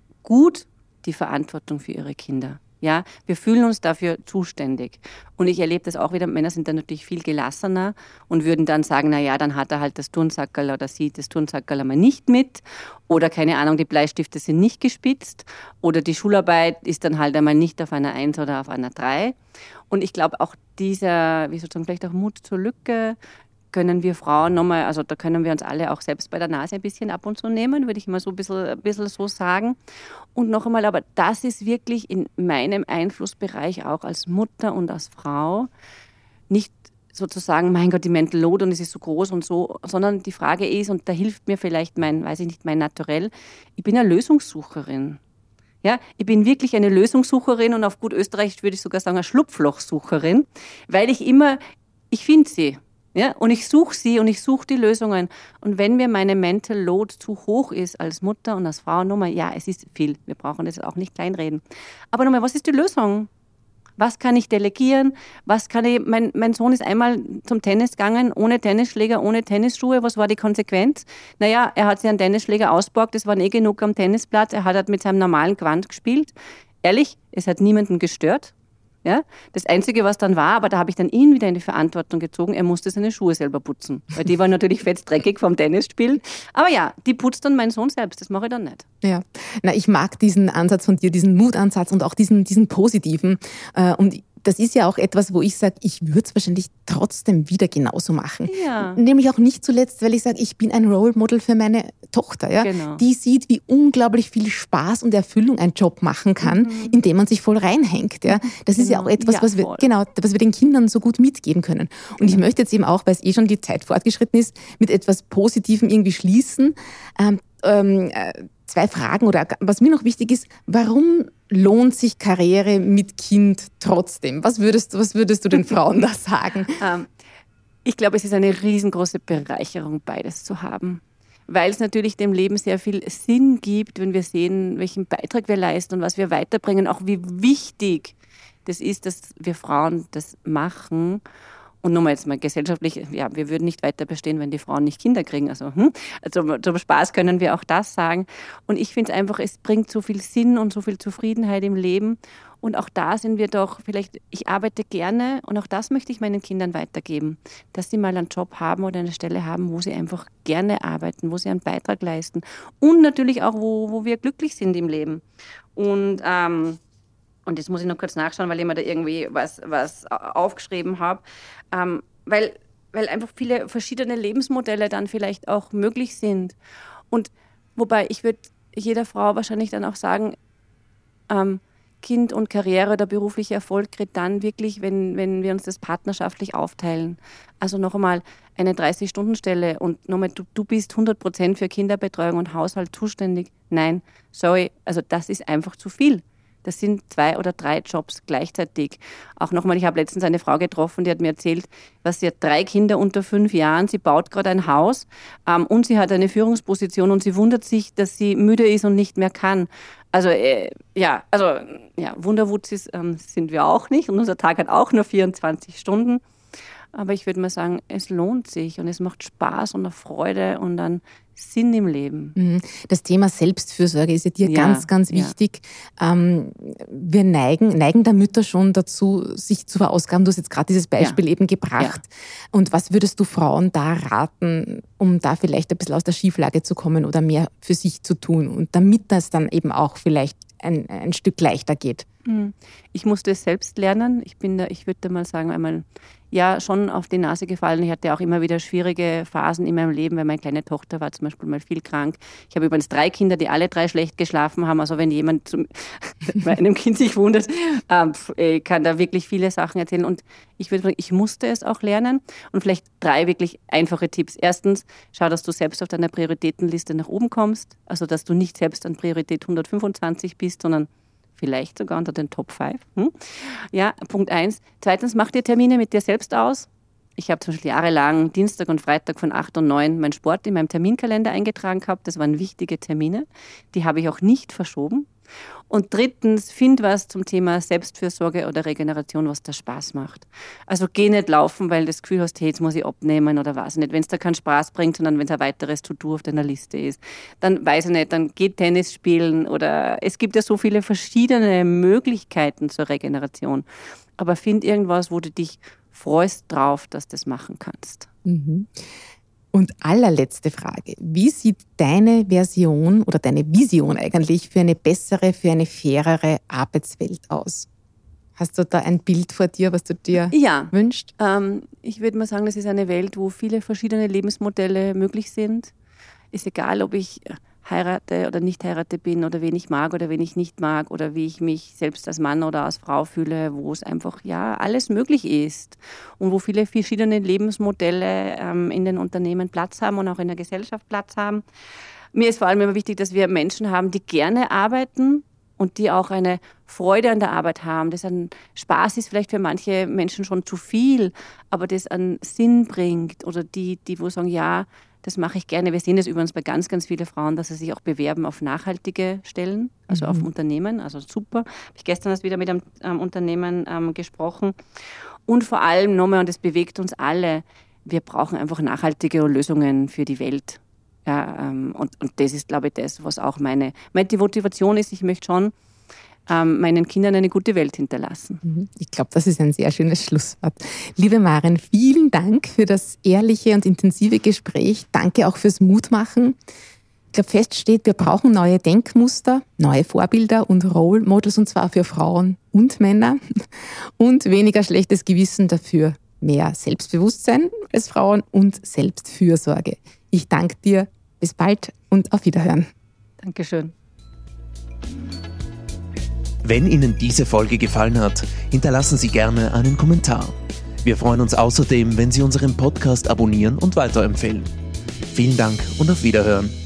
gut die Verantwortung für ihre Kinder. Ja, wir fühlen uns dafür zuständig. Und ich erlebe das auch wieder, Männer sind dann natürlich viel gelassener und würden dann sagen, na ja, dann hat er halt das Turnsackerl oder sie das Turnsackerl einmal nicht mit. Oder keine Ahnung, die Bleistifte sind nicht gespitzt. Oder die Schularbeit ist dann halt einmal nicht auf einer eins oder auf einer drei. Und ich glaube auch dieser, wie sozusagen vielleicht auch Mut zur Lücke, können wir Frauen nochmal, also da können wir uns alle auch selbst bei der Nase ein bisschen ab und zu nehmen, würde ich mal so ein bisschen, ein bisschen so sagen. Und noch einmal, aber das ist wirklich in meinem Einflussbereich auch als Mutter und als Frau nicht sozusagen, mein Gott, die Mental Load und es ist so groß und so, sondern die Frage ist, und da hilft mir vielleicht mein, weiß ich nicht, mein Naturell, ich bin eine Lösungssucherin. Ja, ich bin wirklich eine Lösungssucherin und auf gut Österreichisch würde ich sogar sagen, eine Schlupflochsucherin, weil ich immer, ich finde sie. Ja, und ich suche sie und ich suche die Lösungen. Und wenn mir meine Mental Load zu hoch ist als Mutter und als Frau, nochmal, ja, es ist viel. Wir brauchen das auch nicht kleinreden. Aber nochmal, was ist die Lösung? Was kann ich delegieren? Was kann ich, mein, mein Sohn ist einmal zum Tennis gegangen, ohne Tennisschläger, ohne Tennisschuhe. Was war die Konsequenz? Naja, er hat sich einen Tennisschläger ausgeborgt, es war eh genug am Tennisplatz. Er hat halt mit seinem normalen Gewand gespielt. Ehrlich, es hat niemanden gestört. Ja, das Einzige, was dann war, aber da habe ich dann ihn wieder in die Verantwortung gezogen, er musste seine Schuhe selber putzen. Weil die waren natürlich fetzdreckig vom Tennisspiel. Aber ja, die putzt dann mein Sohn selbst, das mache ich dann nicht. Ja, na, ich mag diesen Ansatz von dir, diesen Mutansatz und auch diesen, diesen positiven. Und das ist ja auch etwas, wo ich sage, ich würde es wahrscheinlich trotzdem wieder genauso machen. Ja. Nämlich auch nicht zuletzt, weil ich sage, ich bin ein Role Model für meine Tochter. Ja? Genau. Die sieht, wie unglaublich viel Spaß und Erfüllung ein Job machen kann, mhm. indem man sich voll reinhängt. Ja? Das genau. ist ja auch etwas, ja, was, wir, genau, was wir den Kindern so gut mitgeben können. Und genau. ich möchte jetzt eben auch, weil es eh schon die Zeit fortgeschritten ist, mit etwas Positivem irgendwie schließen. Ähm, ähm, äh, zwei Fragen oder was mir noch wichtig ist, warum lohnt sich Karriere mit Kind trotzdem? Was würdest, was würdest du den Frauen da sagen? Ähm, ich glaube, es ist eine riesengroße Bereicherung, beides zu haben. Weil es natürlich dem Leben sehr viel Sinn gibt, wenn wir sehen, welchen Beitrag wir leisten und was wir weiterbringen, auch wie wichtig das ist, dass wir Frauen das machen. Und nochmal jetzt mal gesellschaftlich, ja, wir würden nicht weiter bestehen, wenn die Frauen nicht Kinder kriegen. Also, hm, also zum Spaß können wir auch das sagen. Und ich finde es einfach, es bringt so viel Sinn und so viel Zufriedenheit im Leben. Und auch da sind wir doch, vielleicht, ich arbeite gerne und auch das möchte ich meinen Kindern weitergeben, dass sie mal einen Job haben oder eine Stelle haben, wo sie einfach gerne arbeiten, wo sie einen Beitrag leisten und natürlich auch, wo, wo wir glücklich sind im Leben. Und ähm, Und jetzt muss ich noch kurz nachschauen, weil ich mir da irgendwie was, was aufgeschrieben habe. Ähm, weil, weil einfach viele verschiedene Lebensmodelle dann vielleicht auch möglich sind. Und wobei ich würde jeder Frau wahrscheinlich dann auch sagen, ähm, Kind und Karriere oder beruflicher Erfolg tritt dann wirklich, wenn, wenn wir uns das partnerschaftlich aufteilen. Also noch einmal eine dreißig-Stunden-Stelle und nochmal, du, du bist hundert Prozent für Kinderbetreuung und Haushalt zuständig. Nein, sorry, also das ist einfach zu viel. Das sind zwei oder drei Jobs gleichzeitig. Auch nochmal, ich habe letztens eine Frau getroffen, die hat mir erzählt, was sie hat drei Kinder unter fünf Jahren, sie baut gerade ein Haus ähm, und sie hat eine Führungsposition und sie wundert sich, dass sie müde ist und nicht mehr kann. Also äh, ja, also ja, Wunderwutzis ähm, sind wir auch nicht und unser Tag hat auch nur vierundzwanzig Stunden. Aber ich würde mal sagen, es lohnt sich und es macht Spaß und eine Freude und einen Sinn im Leben. Das Thema Selbstfürsorge ist ja dir ja, ganz, ganz wichtig. Ja. Ähm, wir neigen, neigen der Mütter schon dazu, sich zu verausgaben. Du hast jetzt gerade dieses Beispiel ja. eben gebracht. Ja. Und was würdest du Frauen da raten, um da vielleicht ein bisschen aus der Schieflage zu kommen oder mehr für sich zu tun und damit das dann eben auch vielleicht ein, ein Stück leichter geht? Ich musste es selbst lernen. Ich bin da, ich würde mal sagen, einmal ja schon auf die Nase gefallen. Ich hatte auch immer wieder schwierige Phasen in meinem Leben, weil meine kleine Tochter war zum Beispiel mal viel krank. Ich habe übrigens drei Kinder, die alle drei schlecht geschlafen haben. Also wenn jemand zu, bei einem Kind sich wundert, ähm, ich kann da wirklich viele Sachen erzählen. Und ich würde sagen, ich musste es auch lernen. Und vielleicht drei wirklich einfache Tipps. Erstens, schau, dass du selbst auf deiner Prioritätenliste nach oben kommst. Also dass du nicht selbst an Priorität hundertfünfundzwanzig bist, sondern vielleicht sogar unter den Top fünf. Hm? Ja, Punkt eins. Zweitens, mach dir Termine mit dir selbst aus. Ich habe zum Beispiel jahrelang Dienstag und Freitag von acht und neun meinen Sport in meinem Terminkalender eingetragen gehabt. Das waren wichtige Termine. Die habe ich auch nicht verschoben. Und drittens, find was zum Thema Selbstfürsorge oder Regeneration, was dir Spaß macht. Also geh nicht laufen, weil du das Gefühl hast, hey, jetzt muss ich abnehmen oder was nicht. Wenn es da keinen Spaß bringt, sondern wenn es ein weiteres To-Do auf deiner Liste ist, dann weiß ich nicht, dann geh Tennis spielen oder es gibt ja so viele verschiedene Möglichkeiten zur Regeneration. Aber find irgendwas, wo du dich freust drauf, dass du das machen kannst. Mhm. Und allerletzte Frage. Wie sieht deine Version oder deine Vision eigentlich für eine bessere, für eine fairere Arbeitswelt aus? Hast du da ein Bild vor dir, was du dir ja, wünschst? Ähm, ich würde mal sagen, das ist eine Welt, wo viele verschiedene Lebensmodelle möglich sind. Ist egal, ob ich heirate oder nicht heirate bin oder wen ich mag oder wen ich nicht mag oder wie ich mich selbst als Mann oder als Frau fühle, wo es einfach ja alles möglich ist und wo viele verschiedene Lebensmodelle ähm, in den Unternehmen Platz haben und auch in der Gesellschaft Platz haben. Mir ist vor allem immer wichtig, dass wir Menschen haben, die gerne arbeiten und die auch eine Freude an der Arbeit haben. Das ein Spaß ist vielleicht für manche Menschen schon zu viel, aber das einen Sinn bringt oder die, die wo sagen, ja, das mache ich gerne. Wir sehen das übrigens bei ganz, ganz vielen Frauen, dass sie sich auch bewerben auf nachhaltige Stellen, also mhm. auf Unternehmen. Also super. Habe ich gestern erst wieder mit einem ähm, Unternehmen ähm, gesprochen. Und vor allem nochmal, und das bewegt uns alle, wir brauchen einfach nachhaltige Lösungen für die Welt. Ja, ähm, und, und das ist, glaube ich, das, was auch meine, meine Motivation ist. Ich möchte schon ähm, meinen Kindern eine gute Welt hinterlassen. Ich glaube, das ist ein sehr schönes Schlusswort. Liebe Maren, vielen Dank für das ehrliche und intensive Gespräch. Danke auch fürs Mutmachen. Ich glaube, fest steht, wir brauchen neue Denkmuster, neue Vorbilder und Role Models, und zwar für Frauen und Männer. Und weniger schlechtes Gewissen dafür. Mehr Selbstbewusstsein als Frauen und Selbstfürsorge. Ich danke dir. Bis bald und auf Wiederhören. Dankeschön. Wenn Ihnen diese Folge gefallen hat, hinterlassen Sie gerne einen Kommentar. Wir freuen uns außerdem, wenn Sie unseren Podcast abonnieren und weiterempfehlen. Vielen Dank und auf Wiederhören.